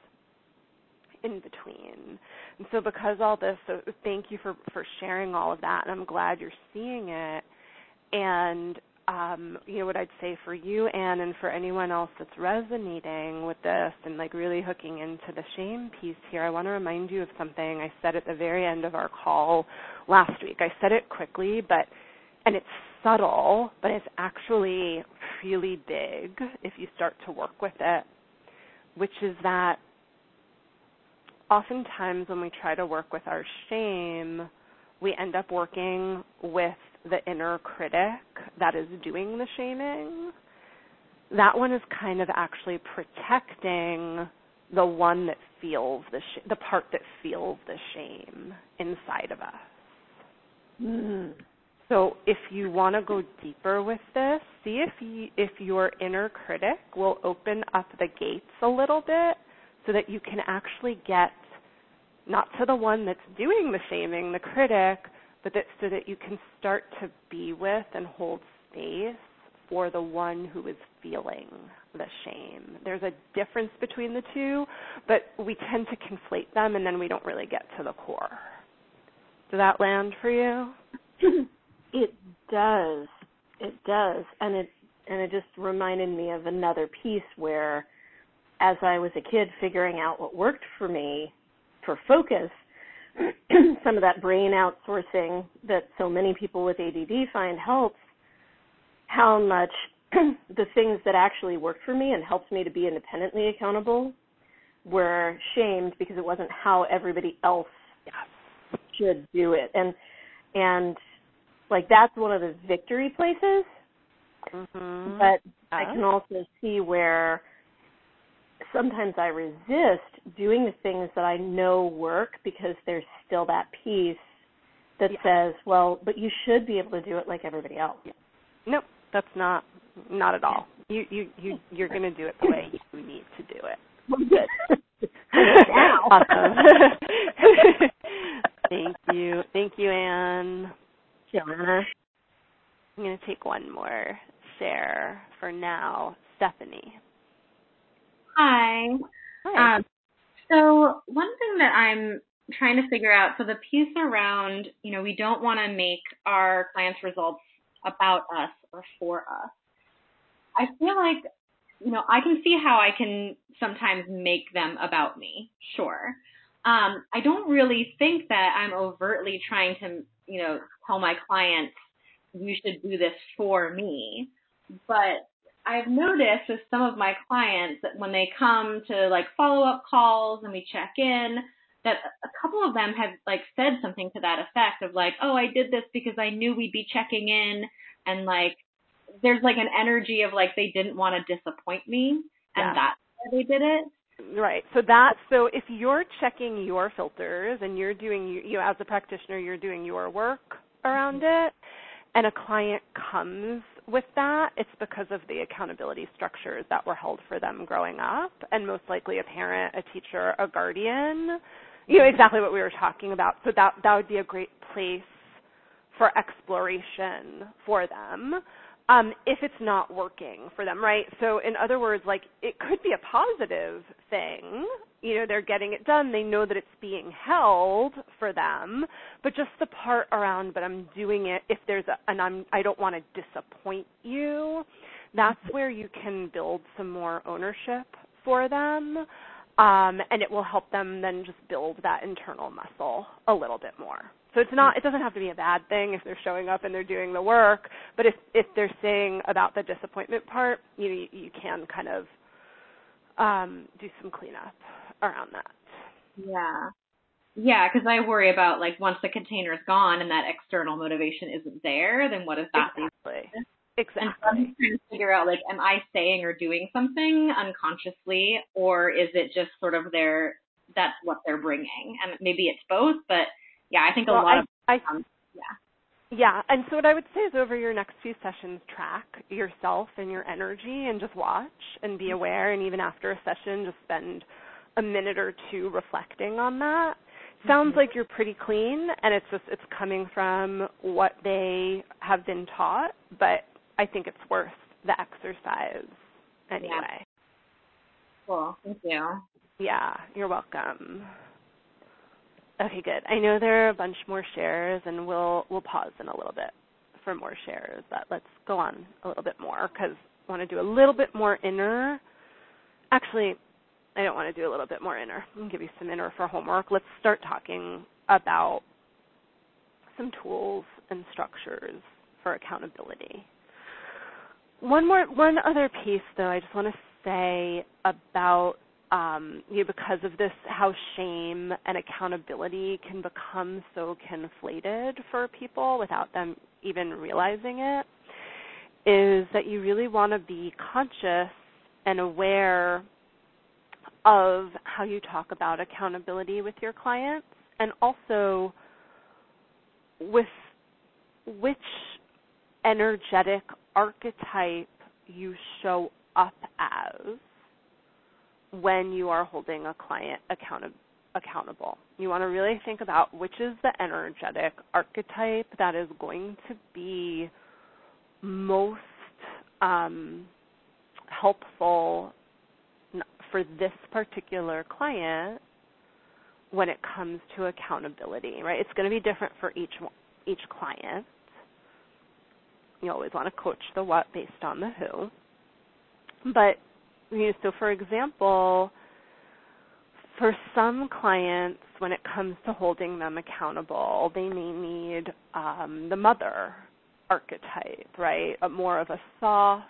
in between. And so because all this, so thank you for, for sharing all of that, and I'm glad you're seeing it. And, um, you know, what I'd say for you, Anne, and for anyone else that's resonating with this and, like, really hooking into the shame piece here, I want to remind you of something I said at the very end of our call last week. I said it quickly, but, and it's subtle, but it's actually really big if you start to work with it, which is that oftentimes when we try to work with our shame, we end up working with the inner critic that is doing the shaming that one is kind of actually protecting the one that feels the sh- the part that feels the shame inside of us. Mm. So if you want to go deeper with this, see if you, if your inner critic will open up the gates a little bit so that you can actually get not to the one that's doing the shaming, the critic, but that so that you can start to be with and hold space for the one who is feeling the shame. There's a difference between the two, but we tend to conflate them and then we don't really get to the core. Does that land for you? It does. It does. And it and it just reminded me of another piece where as I was a kid figuring out what worked for me for focus, some of that brain outsourcing that so many people with A D D find helps, how much the things that actually worked for me and helped me to be independently accountable were shamed because it wasn't how everybody else should do it. And and like that's one of the victory places. Mm-hmm. But yeah. I can also see where sometimes I resist doing the things that I know work because there's still that piece that yeah. says, well, but you should be able to do it like everybody else. Nope, that's not not at all. You you you you're going to do it the way you need to do it. Well, good. Awesome. Thank you. Thank you, Anne. Joanna. I'm going to take one more share for now. Stephanie. Hi. Hi. Um, so one thing that I'm trying to figure out, so the piece around, you know, we don't want to make our clients' results about us or for us. I feel like, you know, I can see how I can sometimes make them about me, sure. Um, I don't really think that I'm overtly trying to, you know, tell my clients, you should do this for me. But I've noticed with some of my clients that when they come to like follow-up calls and we check in, that a couple of them have like said something to that effect of like, oh, I did this because I knew we'd be checking in, and like there's like an energy of like they didn't want to disappoint me, and yeah. that's why they did it. Right. So that so if you're checking your filters and you're doing you, you as a practitioner, you're doing your work around mm-hmm. it, and a client comes with that, it's because of the accountability structures that were held for them growing up, and most likely a parent, a teacher, a guardian, you know, exactly what we were talking about. So that that would be a great place for exploration for them. Um, if it's not working for them, right? So in other words, like it could be a positive thing. You know, they're getting it done. They know that it's being held for them, but just the part around, but I'm doing it if there's a, and I'm, I don't want to disappoint you, that's where you can build some more ownership for them. Um, and it will help them then just build that internal muscle a little bit more. So it's not, it doesn't have to be a bad thing if they're showing up and they're doing the work, but if, if they're saying about the disappointment part, you know, you, you can kind of um, do some cleanup around that. Yeah. Yeah, because I worry about, like, once the container's gone and that external motivation isn't there, then what does that do? Exactly. Exactly. And so I'm just trying to figure out, like, am I saying or doing something unconsciously, or is it just sort of their, that's what they're bringing? And maybe it's both, but yeah, I think a well, lot I, of, I, um, yeah. Yeah, and so what I would say is over your next few sessions, track yourself and your energy and just watch and be aware, and even after a session, just spend a minute or two reflecting on that. Sounds mm-hmm. like you're pretty clean, and it's just, it's coming from what they have been taught, but I think it's worth the exercise anyway. Yeah. Cool, thank you. Yeah, you're welcome. Okay, good. I know there are a bunch more shares, and we'll we'll pause in a little bit for more shares. But let's go on a little bit more because I want to do a little bit more inner. Actually, I don't want to do a little bit more inner. I'm going to give you some inner for homework. Let's start talking about some tools and structures for accountability. One more, one other piece, though, I just want to say about Um, you know, because of this, how shame and accountability can become so conflated for people without them even realizing it, is that you really want to be conscious and aware of how you talk about accountability with your clients, and also with which energetic archetype you show up as when you are holding a client account- accountable. You want to really think about which is the energetic archetype that is going to be most um, helpful for this particular client when it comes to accountability, right? It's going to be different for each each client. You always want to coach the what based on the who. But, you know, so for example, for some clients, when it comes to holding them accountable, they may need um, the mother archetype, right? A more of a soft,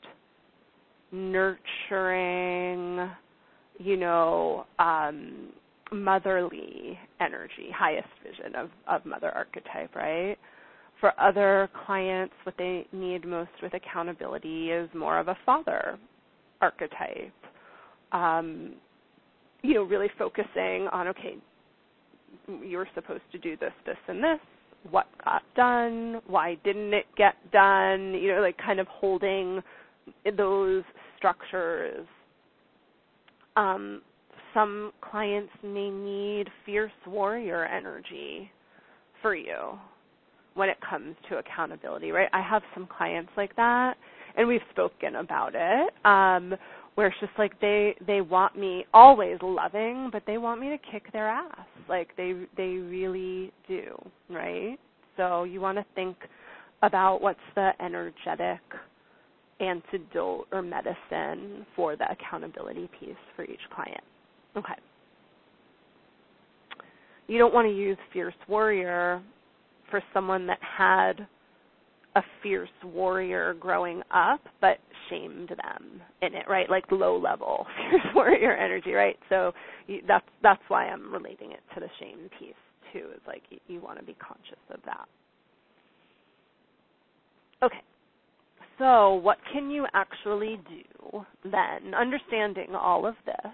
nurturing, you know, um, motherly energy, highest vision of, of mother archetype, right? For other clients, what they need most with accountability is more of a father archetype. Um, you know, really focusing on, okay, you were supposed to do this, this, and this. What got done? Why didn't it get done? You know, like kind of holding those structures. Um, some clients may need fierce warrior energy for you when it comes to accountability, right? I have some clients like that, and we've spoken about it, um, where it's just like they, they want me always loving, but they want me to kick their ass. Like they they really do, right? So you want to think about what's the energetic antidote or medicine for the accountability piece for each client. Okay. You don't want to use fierce warrior for someone that had a fierce warrior growing up but shamed them in it, right? Like low level fierce warrior energy, right? So you, that's that's why I'm relating it to the shame piece too. Is like you, you want to be conscious of that. Okay. So what can you actually do then, understanding all of this?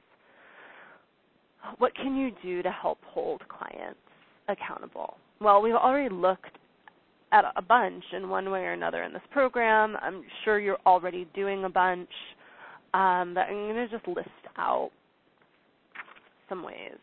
What can you do to help hold clients accountable? Well, we've already looked at a bunch in one way or another in this program. I'm sure you're already doing a bunch, um, but I'm going to just list out some ways.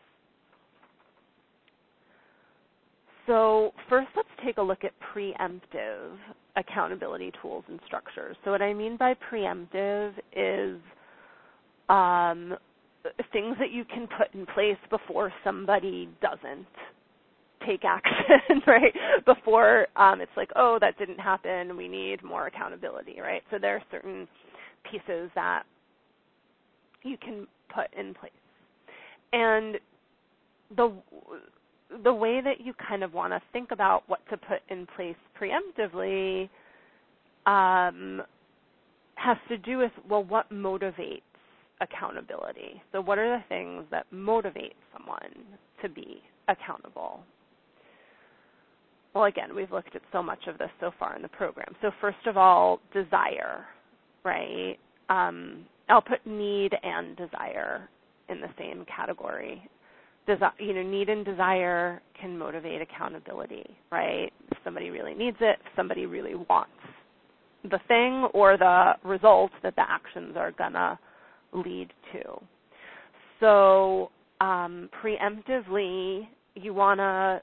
So first, let's take a look at preemptive accountability tools and structures. So what I mean by preemptive is um, things that you can put in place before somebody doesn't take action, right? Before um, it's like, oh, that didn't happen, we need more accountability, right? So there are certain pieces that you can put in place. And the the way that you kind of want to think about what to put in place preemptively um, has to do with, well, what motivates accountability? So what are the things that motivate someone to be accountable? Well, again, we've looked at so much of this so far in the program. So first of all, desire, right? Um, I'll put need and desire in the same category. Desi- you know, need and desire can motivate accountability, right? If somebody really needs it, if somebody really wants the thing or the result that the actions are gonna lead to. So um, preemptively, you wanna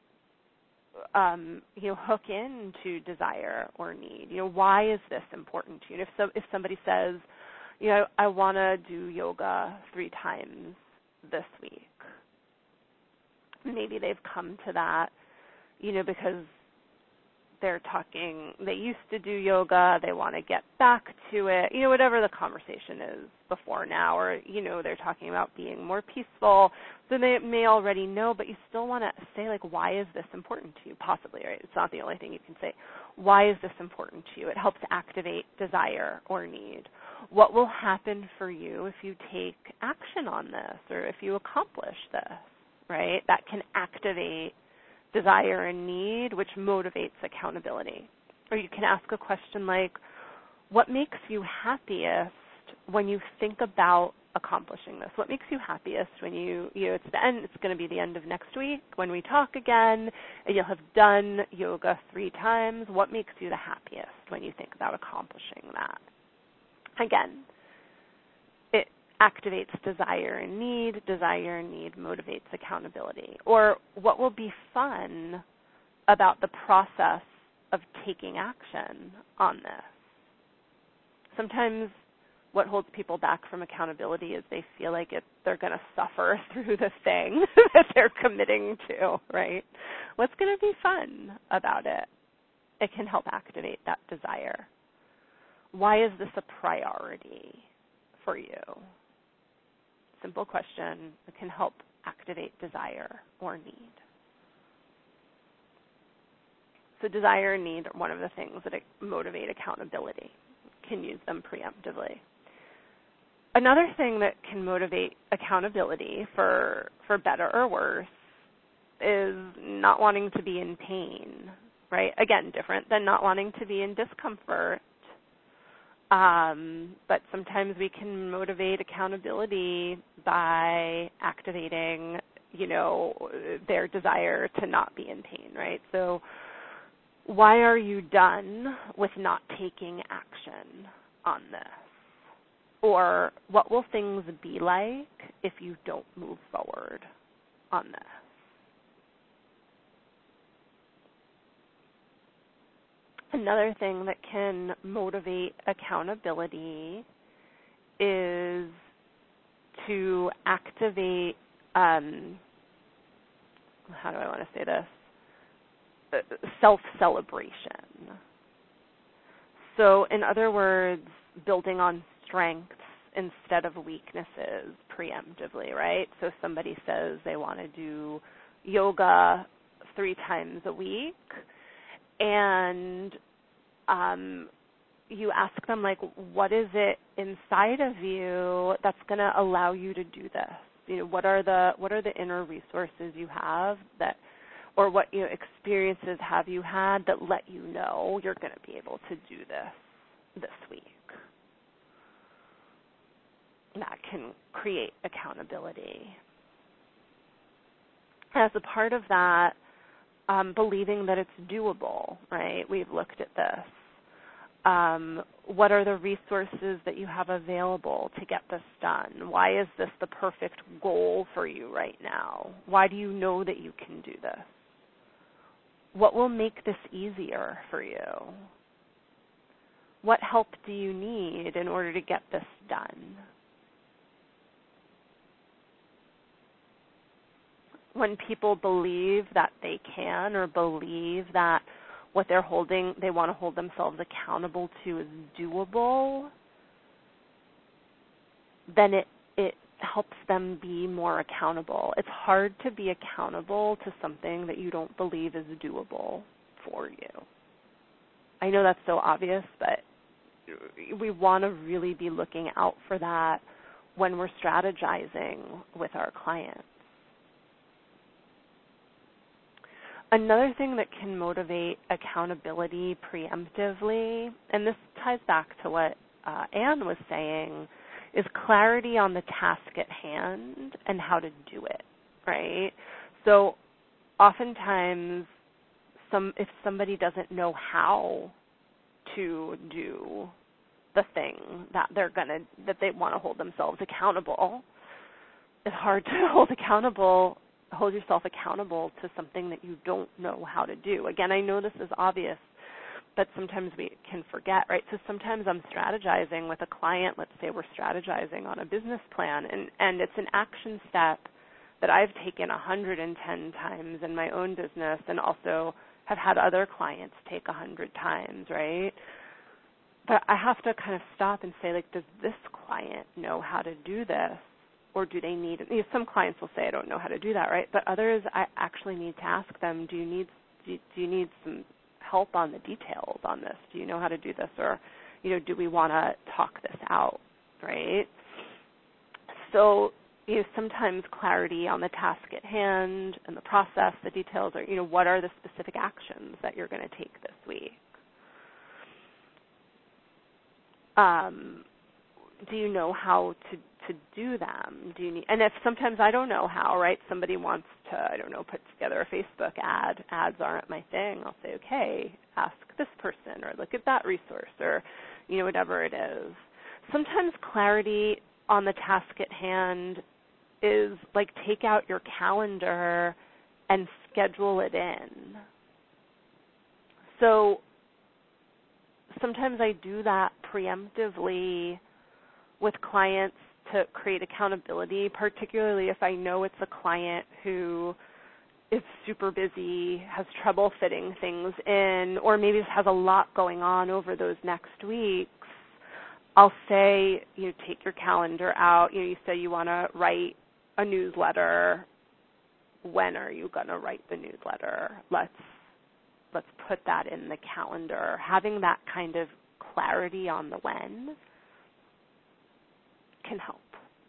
um, you know hook into desire or need. You know, why is this important to you? And if so, if somebody says, you know, I want to do yoga three times this week. Maybe they've come to that, you know, because they're talking, they used to do yoga, they want to get back to it, you know, whatever the conversation is before now, or, you know, they're talking about being more peaceful. So they may already know, but you still want to say, like, why is this important to you? Possibly, right? It's not the only thing you can say. Why is this important to you? It helps activate desire or need. What will happen for you if you take action on this or if you accomplish this, right? That can activate desire and need, which motivates accountability. Or you can ask a question like, what makes you happiest when you think about accomplishing this? What makes you happiest when you, you know, it's the end, it's going to be the end of next week when we talk again, and you'll have done yoga three times. What makes you the happiest when you think about accomplishing that? Again, it activates desire and need. Desire and need motivates accountability. Or what will be fun about the process of taking action on this? Sometimes what holds people back from accountability is they feel like it, they're going to suffer through the thing that they're committing to, right? What's going to be fun about it? It can help activate that desire. Why is this a priority for you? Simple question. It can help activate desire or need. So desire and need are one of the things that motivate accountability. You can use them preemptively. Another thing that can motivate accountability, for for better or worse, is not wanting to be in pain, right? Again, different than not wanting to be in discomfort. Um, but sometimes we can motivate accountability by activating, you know, their desire to not be in pain, right? So why are you done with not taking action on this? Or what will things be like if you don't move forward on this? Another thing that can motivate accountability is to activate, um, how do I want to say this? Self-celebration. So in other words, building on strengths instead of weaknesses preemptively, right? So somebody says they want to do yoga three times a week, and um, you ask them, like, what is it inside of you that's going to allow you to do this? You know, what are the what are the inner resources you have that, or what, you know, experiences have you had that let you know you're going to be able to do this this week? That can create accountability. As a part of that, um, believing that it's doable, right? We've looked at this. Um, what are the resources that you have available to get this done? Why is this the perfect goal for you right now? Why do you know that you can do this? What will make this easier for you? What help do you need in order to get this done? When people believe that they can, or believe that what they're holding, they want to hold themselves accountable to is doable, then it, it helps them be more accountable. It's hard to be accountable to something that you don't believe is doable for you. I know that's so obvious, but we want to really be looking out for that when we're strategizing with our clients. Another thing that can motivate accountability preemptively, and this ties back to what uh, Anne was saying, is clarity on the task at hand and how to do it, right? So oftentimes, some if somebody doesn't know how to do the thing that they're gonna that they want to hold themselves accountable, it's hard to hold accountable hold yourself accountable to something that you don't know how to do. Again, I know this is obvious, but sometimes we can forget, right? So sometimes I'm strategizing with a client. Let's say we're strategizing on a business plan, and, and it's an action step that I've taken one hundred ten times in my own business, and also have had other clients take one hundred times, right? But I have to kind of stop and say, like, does this client know how to do this? Or do they need, you know, some clients will say, I don't know how to do that, right? But others, I actually need to ask them, do you need do you, do you need some help on the details on this? Do you know how to do this? Or, you know, do we want to talk this out, right? So, you know, sometimes clarity on the task at hand and the process, the details are, you know, what are the specific actions that you're going to take this week? Um, do you know how to, to do them? Do you need, and if sometimes I don't know how, right? Somebody wants to, I don't know, put together a Facebook ad. Ads aren't my thing. I'll say, okay, ask this person or look at that resource or, you know, whatever it is. Sometimes clarity on the task at hand is like take out your calendar and schedule it in. So sometimes I do that preemptively with clients to create accountability, particularly if I know it's a client who is super busy, has trouble fitting things in, or maybe has a lot going on over those next weeks. I'll say, you know, take your calendar out. You know, you say you want to write a newsletter. When are you going to write the newsletter? Let's let's put that in the calendar. Having that kind of clarity on the when can help.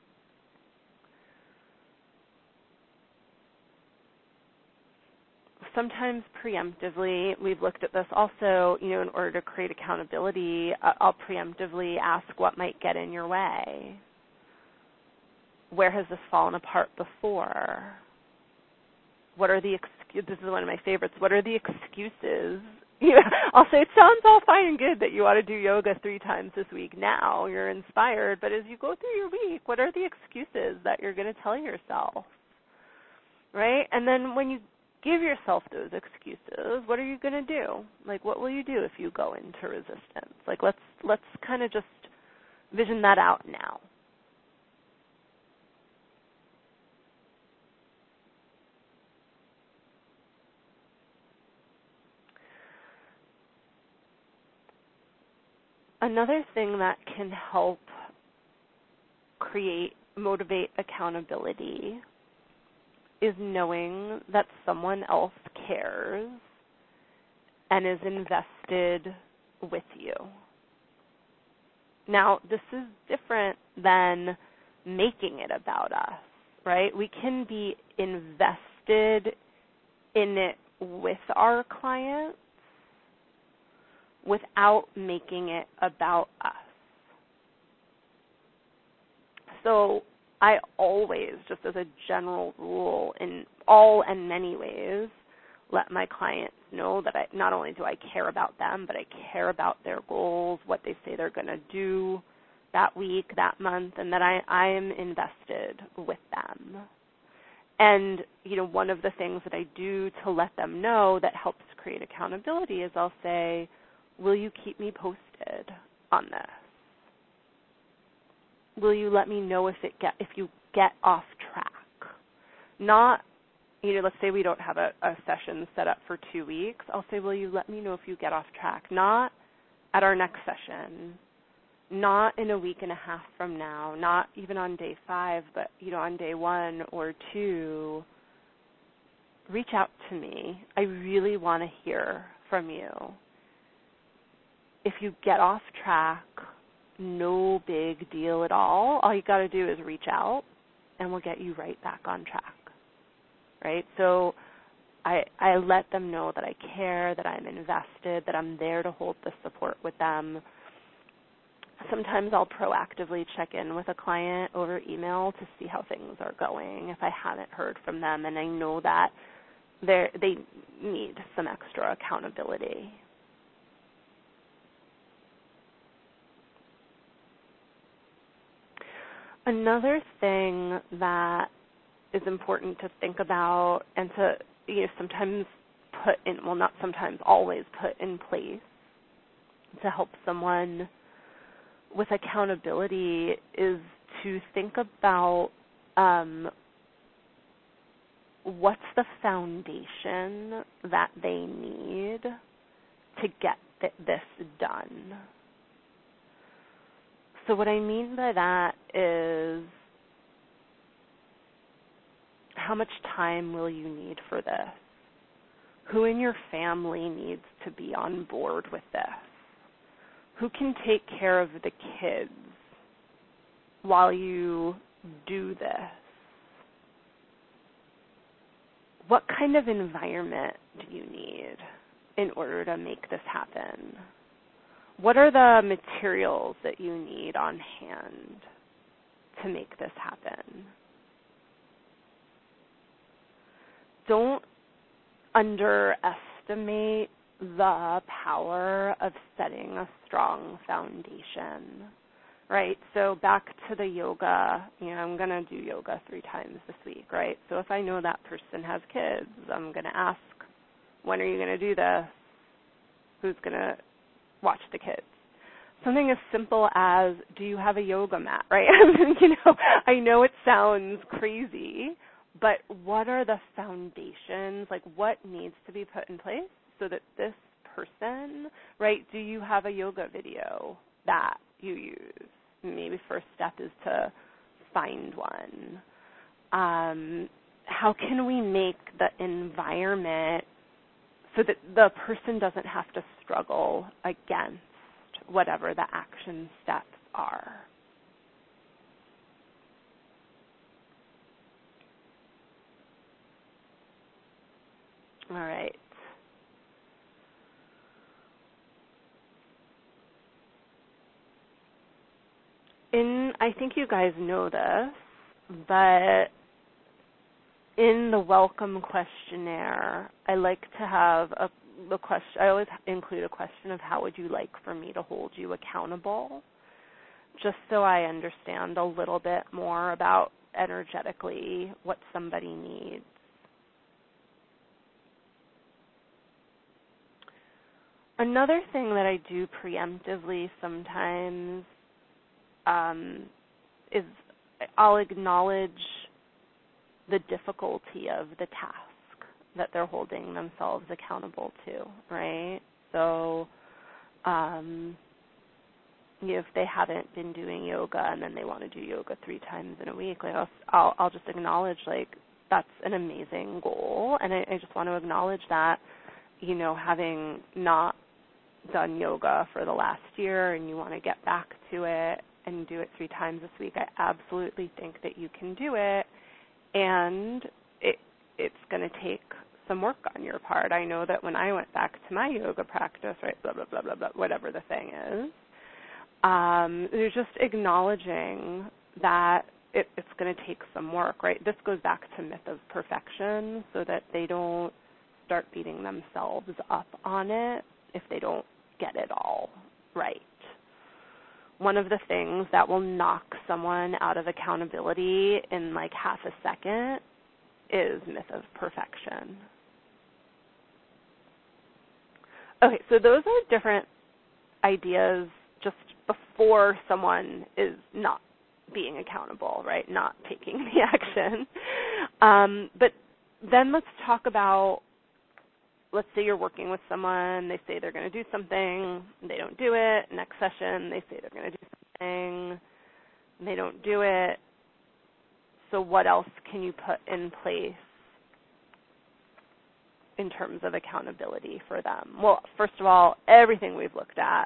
Sometimes preemptively, we've looked at this also, you know, in order to create accountability, I'll preemptively ask what might get in your way. Where has this fallen apart before? What are the excuses? This is one of my favorites. What are the excuses? You know, I'll say, it sounds all fine and good that you want to do yoga three times this week now. You're inspired. But as you go through your week, what are the excuses that you're going to tell yourself? Right? And then when you give yourself those excuses, what are you going to do? Like, what will you do if you go into resistance? Like, let's let's kind of just vision that out now. Another thing that can help create, motivate accountability is knowing that someone else cares and is invested with you. Now, this is different than making it about us, right? We can be invested in it with our clients without making it about us. So I always, just as a general rule, in all and many ways, let my clients know that I, not only do I care about them, but I care about their goals, what they say they're going to do that week, that month, and that I, I am invested with them. And, you know, one of the things that I do to let them know that helps create accountability is I'll say, will you keep me posted on this? Will you let me know if it get if you get off track? Not, you know, let's say we don't have a, a session set up for two weeks. I'll say, will you let me know if you get off track? Not at our next session, not in a week and a half from now, not even on day five, but, you know, on day one or two. Reach out to me. I really want to hear from you. If you get off track, no big deal at all. All you got to do is reach out, and we'll get you right back on track, right? So I, I let them know that I care, that I'm invested, that I'm there to hold the support with them. Sometimes I'll proactively check in with a client over email to see how things are going if I haven't heard from them, and I know that they they need some extra accountability. Another thing that is important to think about and to, you know, sometimes put in, well, not sometimes, always put in place to help someone with accountability is to think about um, what's the foundation that they need to get th- this done. So what I mean by that is, how much time will you need for this? Who in your family needs to be on board with this? Who can take care of the kids while you do this? What kind of environment do you need in order to make this happen? what are the materials that you need on hand to make this happen? Don't underestimate the power of setting a strong foundation, right? So back to the yoga, you know, I'm going to do yoga three times this week, right? So if I know that person has kids, I'm going to ask, when are you going to do this? Who's going to watch the kids? Something as simple as, do you have a yoga mat, right? You know, I know it sounds crazy, but what are the foundations? Like, what needs to be put in place so that this person, right, do you have a yoga video that you use? Maybe first step is to find one. Um, how can we make the environment so that the person doesn't have to struggle against whatever the action steps are? All right. In, I think you guys know this, but in the welcome questionnaire, I like to have a the question. I always include a question of how would you like for me to hold you accountable, just so I understand a little bit more about energetically what somebody needs. Another thing that I do preemptively sometimes um, is I'll acknowledge the difficulty of the task that they're holding themselves accountable to, right? So, um, you know, if they haven't been doing yoga and then they want to do yoga three times in a week, like I'll, I'll, I'll just acknowledge, like, that's an amazing goal, and I, I just want to acknowledge that, you know, having not done yoga for the last year and you want to get back to it and do it three times this week, I absolutely think that you can do it, and it it's going to take some work on your part. I know that when I went back to my yoga practice, right, blah, blah, blah, blah, blah, whatever the thing is, um, they're just acknowledging that it, it's going to take some work, right? This goes back to myth of perfection, so that they don't start beating themselves up on it if they don't get it all right. One of the things that will knock someone out of accountability in like half a second is myth of perfection. Okay, so those are different ideas just before someone is not being accountable, right? Not taking the action. Um, but then let's talk about, let's say you're working with someone, they say they're going to do something, they don't do it. Next session, they say they're going to do something, and they don't do it. So what else can you put in place in terms of accountability for them? Well, first of all, everything we've looked at,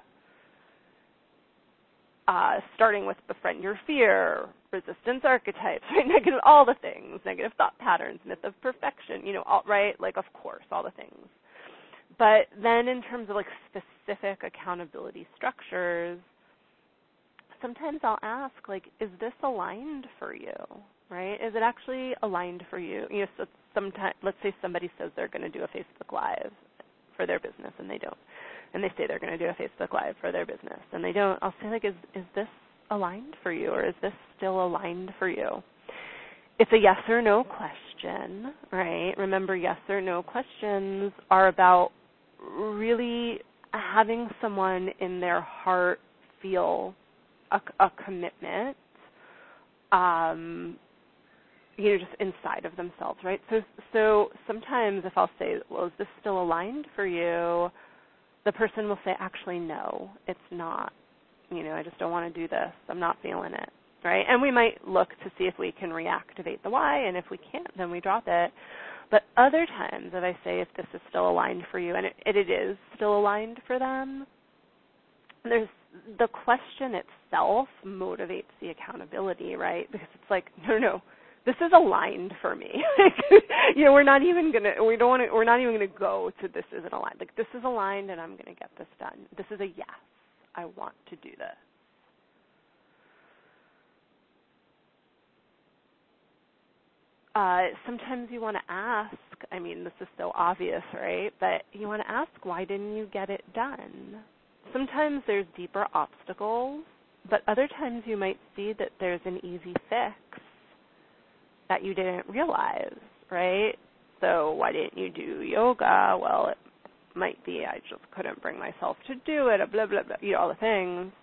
uh, starting with befriend your fear, resistance archetypes, right? Negative, all the things, negative thought patterns, myth of perfection, you know, all, right? Like, of course, all the things. But then in terms of, like, specific accountability structures, sometimes I'll ask, like, is this aligned for you, right? Is it actually aligned for you? You know, so sometimes, let's say somebody says they're going to do a Facebook Live for their business and they don't. And they say they're going to do a Facebook Live for their business and they don't. I'll say, like, is, is this aligned for you, or is this still aligned for you? It's a yes or no question, right? Remember, yes or no questions are about really having someone in their heart feel a, a commitment, um, you know, just inside of themselves, right? So, so sometimes if I'll say, well, is this still aligned for you? The person will say, actually, no, it's not. You know, I just don't want to do this. I'm not feeling it, right? And we might look to see if we can reactivate the why, and if we can't, then we drop it. But other times, if I say if this is still aligned for you, and it, it is still aligned for them, there's the question itself motivates the accountability, right? Because it's like, no, no, this is aligned for me. You know, we're not even gonna, we don't want to, we're not even gonna go to this isn't aligned. Like, this is aligned, and I'm gonna get this done. This is a yes. I want to do this. Uh, sometimes you want to ask, I mean, this is so obvious, right? But you want to ask, why didn't you get it done? Sometimes there's deeper obstacles, but other times you might see that there's an easy fix that you didn't realize, right? So why didn't you do yoga? Well, it might be I just couldn't bring myself to do it, blah, blah, blah, you know, all the things.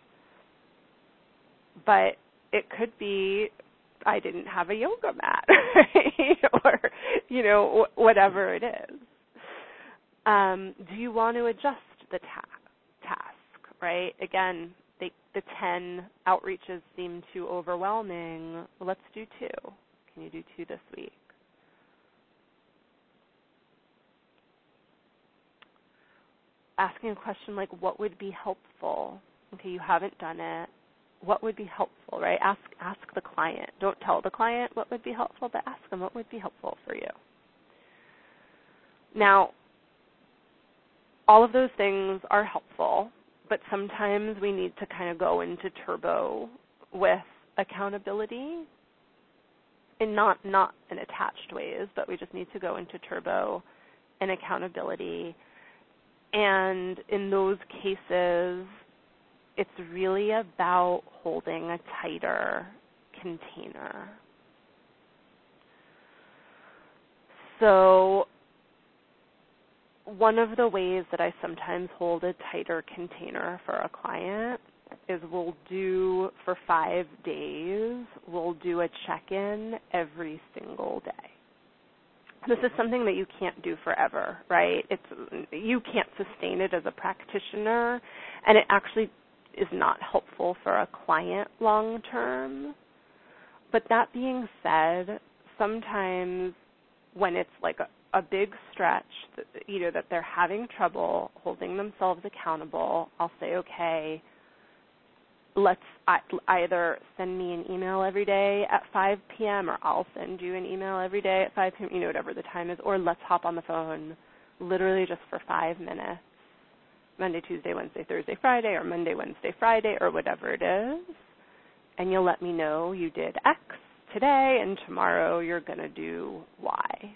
But it could be I didn't have a yoga mat, right? Or, you know, whatever it is. Um, do you want to adjust the ta- task, right? Again, they, the ten outreaches seem too overwhelming. Let's do two. Can you do two this week? Asking a question like, what would be helpful? Okay, you haven't done it. What would be helpful, right? Ask ask the client. Don't tell the client what would be helpful, but ask them what would be helpful for you. Now, all of those things are helpful, but sometimes we need to kind of go into turbo with accountability, in not, not in attached ways, but we just need to go into turbo and accountability. And in those cases, it's really about holding a tighter container. So one of the ways that I sometimes hold a tighter container for a client is we'll do, for five days, we'll do a check-in every single day. This is something that you can't do forever, right? It's, you can't sustain it as a practitioner, and it actually is not helpful for a client long term. But that being said, sometimes when it's like a, a big stretch, that, you know, that they're having trouble holding themselves accountable, I'll say, okay, let's either send me an email every day at five p.m. or I'll send you an email every day at five p.m., you know, whatever the time is, or let's hop on the phone literally just for five minutes. Monday, Tuesday, Wednesday, Thursday, Friday, or Monday, Wednesday, Friday, or whatever it is, and you'll let me know you did X today, and tomorrow you're going to do Y.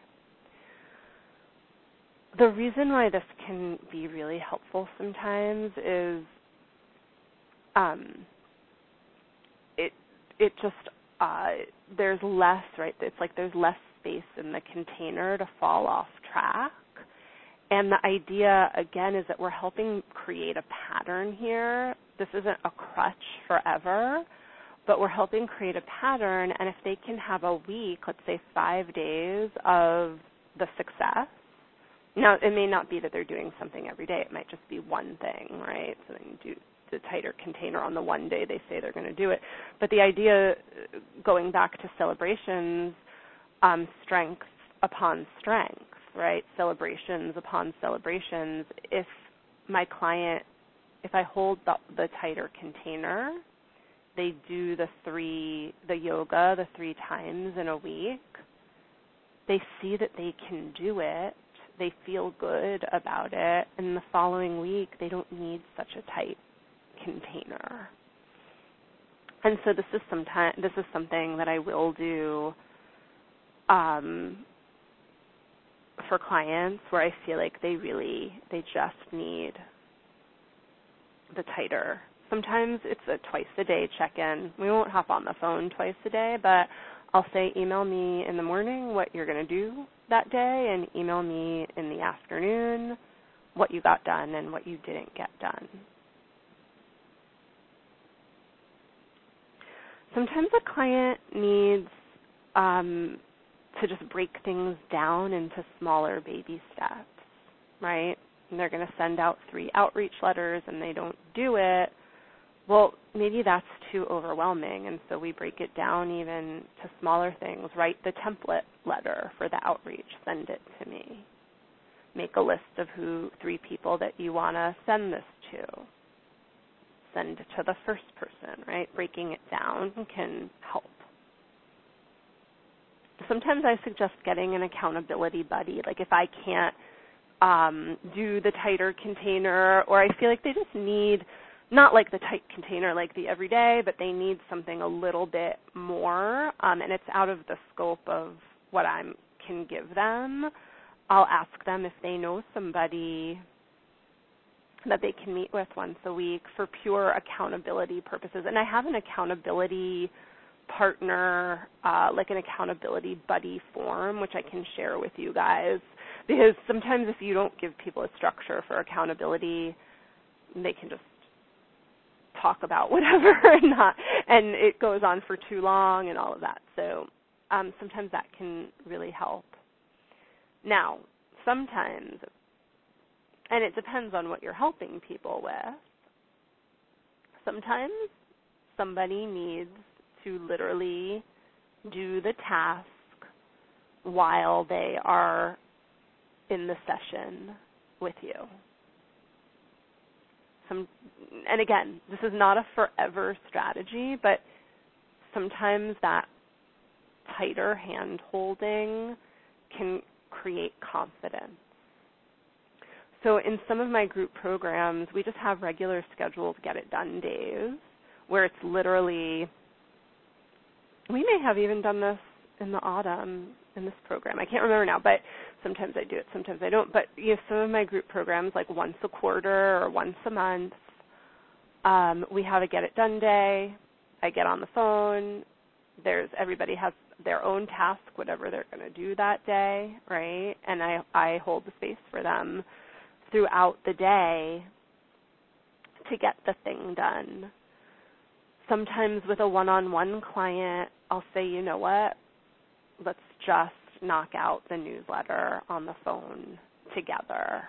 The reason why this can be really helpful sometimes is um, it it just, uh, there's less, right, it's like there's less space in the container to fall off track. And the idea, again, is that we're helping create a pattern here. This isn't a crutch forever, but we're helping create a pattern. And if they can have a week, let's say five days of the success. Now, it may not be that they're doing something every day. It might just be one thing, right? So they can do the tighter container on the one day they say they're going to do it. But the idea, going back to celebrations, um, strength upon strength, right? Celebrations upon celebrations. If my client, if I hold the, the tighter container, they do the three, the yoga, the three times in a week, they see that they can do it, they feel good about it, and the following week they don't need such a tight container. And so this is sometime, this is something that I will do um, for clients where I feel like they really, they just need the tighter. Sometimes it's a twice a day check-in. We won't hop on the phone twice a day, but I'll say email me in the morning what you're going to do that day and email me in the afternoon what you got done and what you didn't get done. Sometimes a client needs um, to just break things down into smaller baby steps, right? And they're going to send out three outreach letters and they don't do it. Well, maybe that's too overwhelming, and so we break it down even to smaller things. Write the template letter for the outreach. Send it to me. Make a list of who three people that you want to send this to. Send it to the first person, right? Breaking it down can help. Sometimes I suggest getting an accountability buddy. Like if I can't um, do the tighter container, or I feel like they just need not like the tight container like the everyday, but they need something a little bit more, um, and it's out of the scope of what I can give them. I'll ask them if they know somebody that they can meet with once a week for pure accountability purposes. And I have an accountability partner, uh, like an accountability buddy form, which I can share with you guys, because sometimes if you don't give people a structure for accountability, they can just talk about whatever and not, and it goes on for too long and all of that. So um, sometimes that can really help. Now, sometimes, and it depends on what you're helping people with, sometimes somebody needs to literally do the task while they are in the session with you. Some, and again, this is not a forever strategy, but sometimes that tighter hand-holding can create confidence. So in some of my group programs, we just have regular scheduled get-it-done days where it's literally, we may have even done this in the autumn in this program. I can't remember now, but sometimes I do it, sometimes I don't. But you know, some of my group programs, like once a quarter or once a month, um, we have a get-it-done day. I get on the phone. There's everybody has their own task, whatever they're going to do that day, right? And I, I hold the space for them throughout the day to get the thing done. Sometimes with a one-on-one client, I'll say, you know what, let's just knock out the newsletter on the phone together.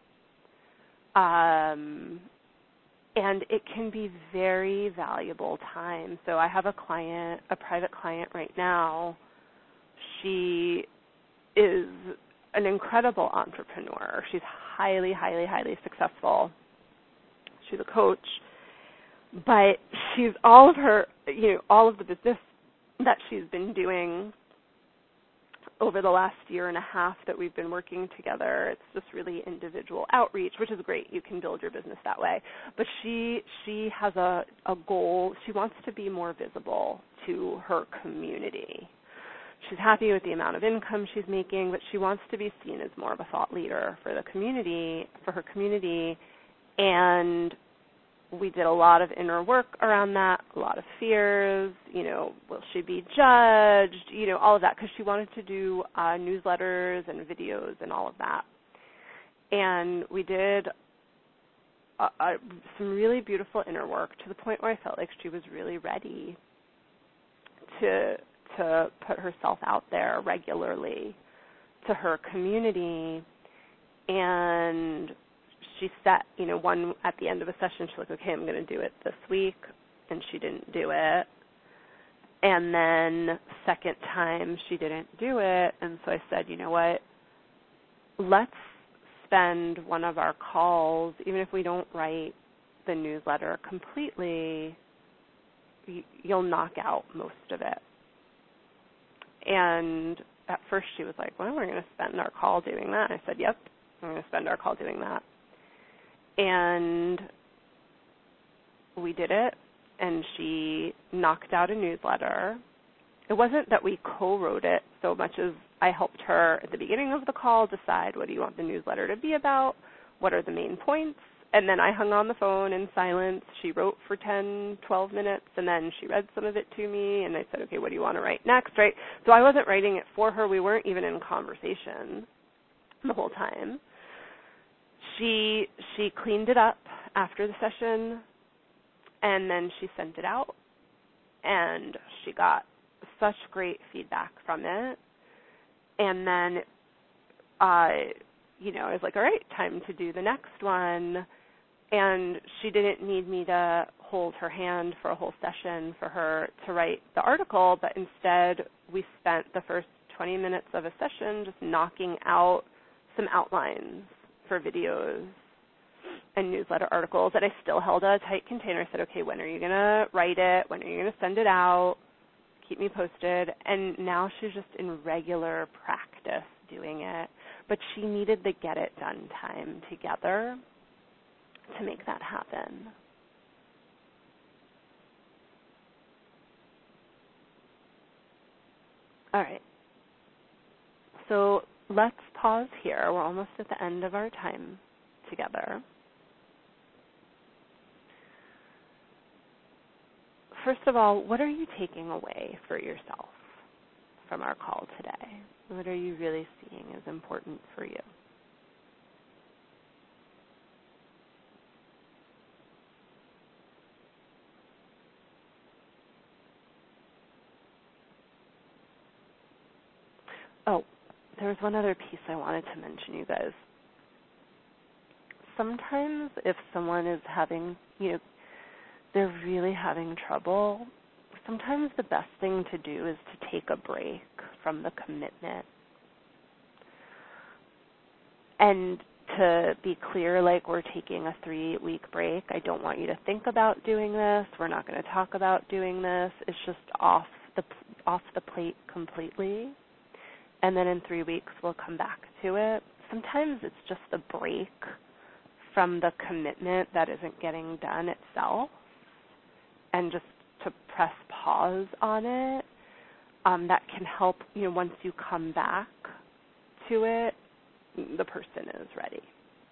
Um, and it can be very valuable time. So I have a client, a private client right now. She is an incredible entrepreneur. She's highly, highly, highly successful. She's a coach. But she's all of her, you know, all of the business that she's been doing over the last year and a half that we've been working together, it's just really individual outreach, which is great. You can build your business that way. But she she has a, a goal. She wants to be more visible to her community. She's happy with the amount of income she's making, but she wants to be seen as more of a thought leader for the community, for her community. And we did a lot of inner work around that, a lot of fears, you know, will she be judged, you know, all of that, because she wanted to do uh, newsletters and videos and all of that. And we did a, a, some really beautiful inner work to the point where I felt like she was really ready to to put herself out there regularly to her community. And she set, you know, one at the end of a session, she's like, okay, I'm going to do it this week, and she didn't do it. And then second time, she didn't do it, and so I said, you know what, let's spend one of our calls, even if we don't write the newsletter completely, you'll knock out most of it. And at first she was like, well, we're going to spend our call doing that. And I said, yep, we're going to spend our call doing that. And we did it, and she knocked out a newsletter. It wasn't that we co-wrote it so much as I helped her at the beginning of the call decide, what do you want the newsletter to be about? What are the main points? And then I hung on the phone in silence. She wrote for ten, twelve minutes, and then she read some of it to me, and I said, okay, what do you want to write next, right? So I wasn't writing it for her. We weren't even in conversation the whole time. She she cleaned it up after the session, and then she sent it out, and she got such great feedback from it. And then, uh, you know, I was like, all right, time to do the next one. And she didn't need me to hold her hand for a whole session for her to write the article, but instead we spent the first twenty minutes of a session just knocking out some outlines for videos and newsletter articles that I still held a tight container. I said, okay, when are you going to write it? When are you going to send it out? Keep me posted. And now she's just in regular practice doing it. But she needed the get it done time together to make that happen. All right. So let's pause here. We're almost at the end of our time together. First of all, what are you taking away for yourself from our call today? What are you really seeing as important for you? Oh, there was one other piece I wanted to mention, you guys. Sometimes if someone is having, you know, they're really having trouble, sometimes the best thing to do is to take a break from the commitment. And to be clear, like, we're taking a three-week break. I don't want you to think about doing this. We're not going to talk about doing this. It's just off the off the plate completely. And then in three weeks, we'll come back to it. Sometimes it's just the break from the commitment that isn't getting done itself, and just to press pause on it. Um, that can help, you know, once you come back to it, the person is ready.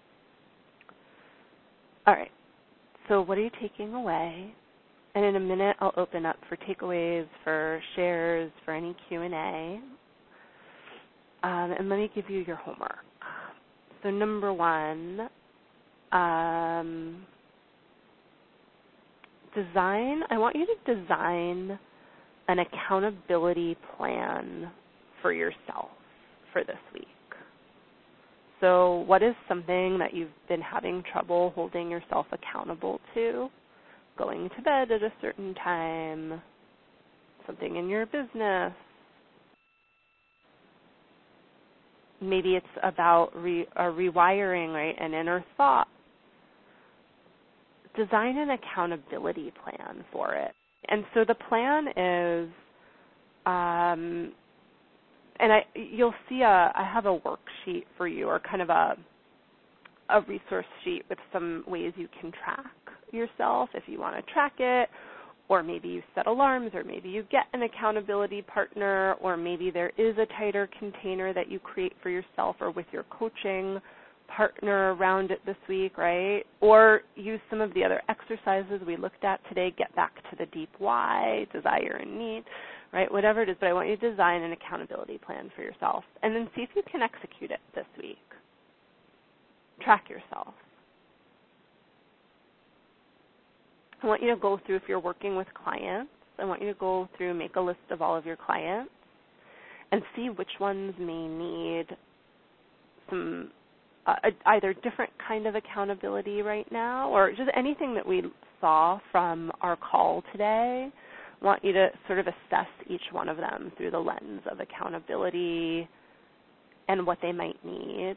All right. So what are you taking away? And in a minute, I'll open up for takeaways, for shares, for any Q and A. Um, and let me give you your homework. So number one, um, design, I want you to design an accountability plan for yourself for this week. So what is something that you've been having trouble holding yourself accountable to? Going to bed at a certain time, something in your business. Maybe it's about re, a rewiring, right, an inner thought. Design an accountability plan for it. And so the plan is, um, and I, you'll see a, I have a worksheet for you, or kind of a, a resource sheet with some ways you can track yourself if you want to track it, or maybe you set alarms, or maybe you get an accountability partner, or maybe there is a tighter container that you create for yourself or with your coaching partner around it this week, right? Or use some of the other exercises we looked at today, get back to the deep why, desire and need, right? Whatever it is, but I want you to design an accountability plan for yourself and then see if you can execute it this week. Track yourself. I want you to go through, if you're working with clients, I want you to go through, make a list of all of your clients and see which ones may need some uh, either different kind of accountability right now, or just anything that we saw from our call today. I want you to sort of assess each one of them through the lens of accountability and what they might need.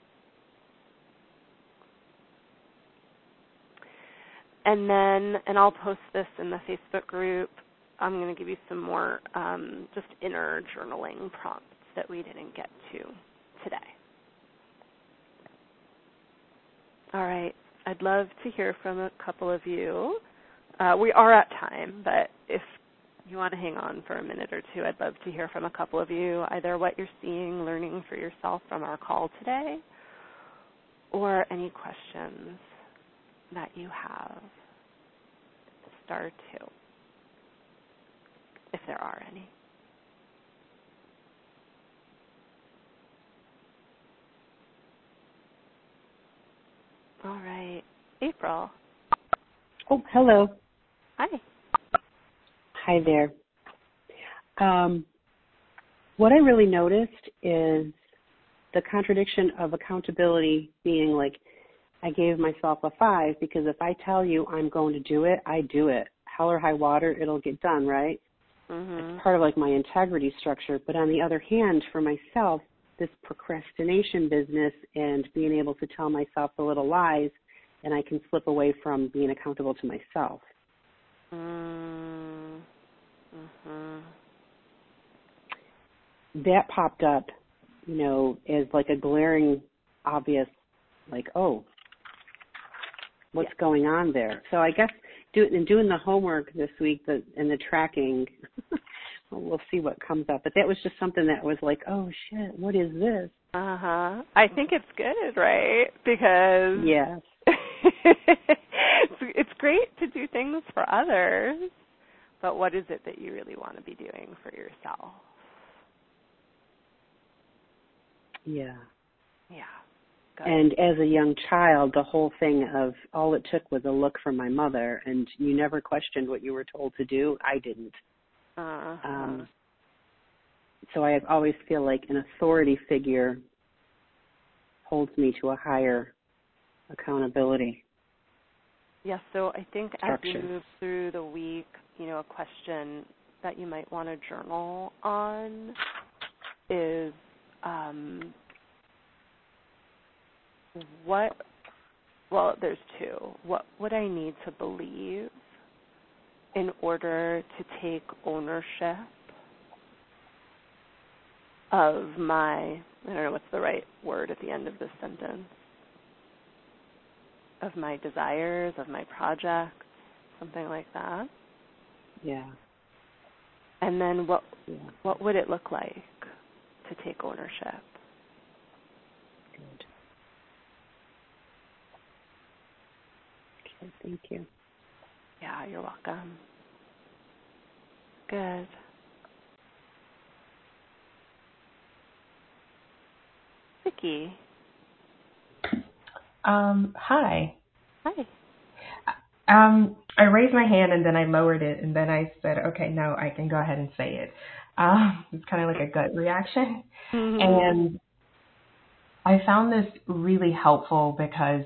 And then, and I'll post this in the Facebook group, I'm going to give you some more um, just inner journaling prompts that we didn't get to today. All right. I'd love to hear from a couple of you. Uh, we are at time, but if you want to hang on for a minute or two, I'd love to hear from a couple of you, either what you're seeing, learning for yourself from our call today, or any questions that you have. Star two, if there are any. All right. April. Oh, hello. Hi. Hi there. Um, what I really noticed is the contradiction of accountability being like, I gave myself a five because if I tell you I'm going to do it, I do it. Hell or high water, it'll get done, right? Mm-hmm. It's part of like my integrity structure. But on the other hand, for myself, this procrastination business and being able to tell myself the little lies, and I can slip away from being accountable to myself. Mm-hmm. That popped up, you know, as like a glaring, obvious, like, oh, what's yeah. going on there? So I guess do, in doing the homework this week the, and the tracking we'll see what comes up. But that was just something that was like, oh shit, what is this? Uh huh. I think it's good, right? Because yes, it's, it's great to do things for others, but what is it that you really want to be doing for yourself? Yeah. Yeah. Good. And as a young child, the whole thing of all it took was a look from my mother, and you never questioned what you were told to do. I didn't. Uh-huh. Um, so I always feel like an authority figure holds me to a higher accountability. Yes, yeah, so I think structure. As you move through the week, you know, a question that you might want to journal on is um, what, well, there's two. What would I need to believe in order to take ownership of my, I don't know what's the right word at the end of this sentence, of my desires, of my projects, something like that. Yeah. And then what yeah. what would it look like to take ownership? Good. Okay, thank you. Yeah, you're welcome. Good. Vicki. Um, hi. Hi. Um, I raised my hand and then I lowered it and then I said, okay, no, I can go ahead and say it. Um, it's kind of like a gut reaction. Mm-hmm. And I found this really helpful because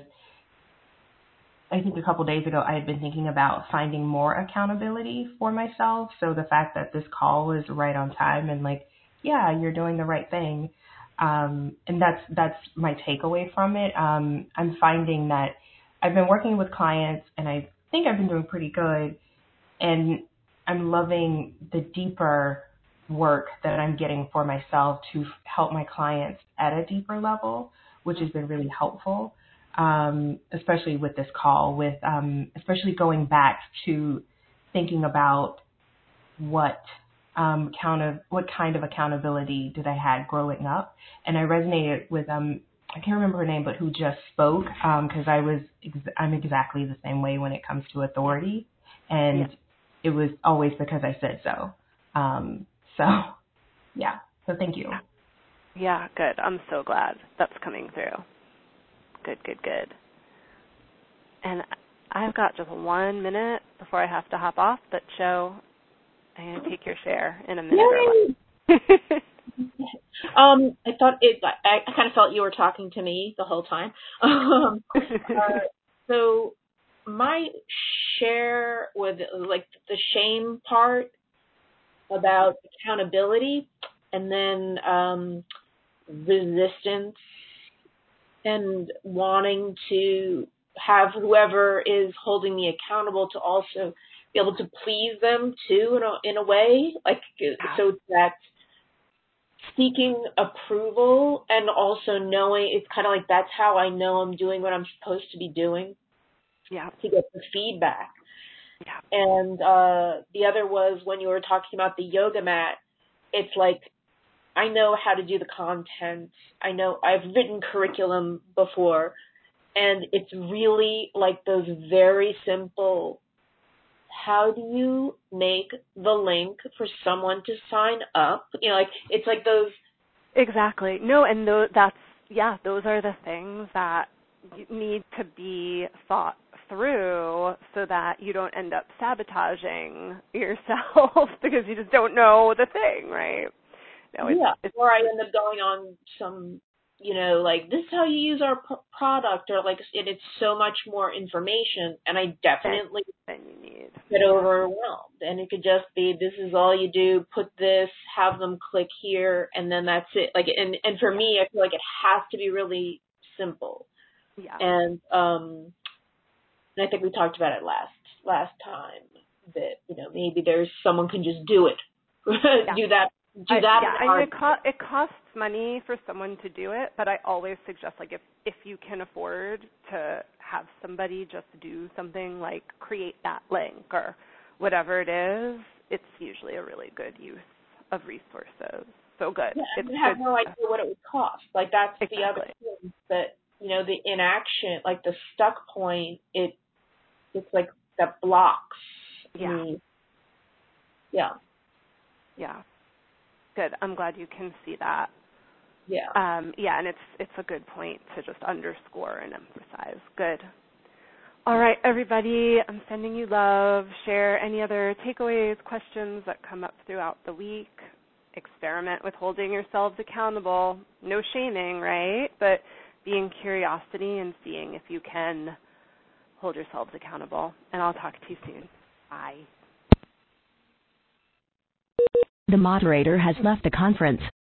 I think a couple days ago I had been thinking about finding more accountability for myself. So the fact that this call was right on time and like, yeah, you're doing the right thing. Um, and that's that's my takeaway from it. Um, I'm finding that I've been working with clients and I think I've been doing pretty good. And I'm loving the deeper work that I'm getting for myself to help my clients at a deeper level, which has been really helpful. Um, especially with this call, with um, especially going back to thinking about what um, count of, what kind of accountability did I had growing up, and I resonated with um, I can't remember her name, but who just spoke because um, I was ex- I'm exactly the same way when it comes to authority, and yeah. It was always because I said so. Um, so yeah, so thank you. Yeah, good. I'm so glad that's coming through. Good, good, good. And I've got just one minute before I have to hop off, but Jo, I'm going to take your share in a minute Yay! or less. um, I thought it, I, I kind of felt you were talking to me the whole time. Um, uh, so my share with like the shame part about accountability and then um, resistance and wanting to have whoever is holding me accountable to also be able to please them too in a, in a way, like so that seeking approval and also knowing it's kind of like that's how I know I'm doing what I'm supposed to be doing. Yeah. To get the feedback. Yeah. And uh, the other was when you were talking about the yoga mat, it's like I know how to do the content. I know I've written curriculum before, and it's really like those very simple, how do you make the link for someone to sign up? You know, like it's like those. Exactly. No, and th- that's, yeah, those are the things that need to be thought through so that you don't end up sabotaging yourself because you just don't know the thing, right? No, it's, yeah, it's, or I end up going on some, you know, like this is how you use our p- product, or like it, it's so much more information, and I definitely then you need. get overwhelmed. And it could just be this is all you do, put this, have them click here, and then that's it. Like, and and for me, I feel like it has to be really simple. Yeah. And um, and I think we talked about it last last time that you know maybe there's someone can just do it, yeah. do that. Do I, that. Yeah, I mean, it, co- it costs money for someone to do it, but I always suggest, like, if, if you can afford to have somebody just do something like create that link or whatever it is, it's usually a really good use of resources. So good. Yeah, it's and have good no stuff. idea what it would cost. Like that's Exactly. the other thing that, you know, the inaction, like the stuck point, it it's like that blocks Yeah. me. Yeah. Yeah. Good. I'm glad you can see that. Yeah. Um, yeah, and it's it's a good point to just underscore and emphasize. Good. All right, everybody, I'm sending you love. Share any other takeaways, questions that come up throughout the week. Experiment with holding yourselves accountable. No shaming, right? But being curiosity and seeing if you can hold yourselves accountable. And I'll talk to you soon. Bye. The moderator has left the conference.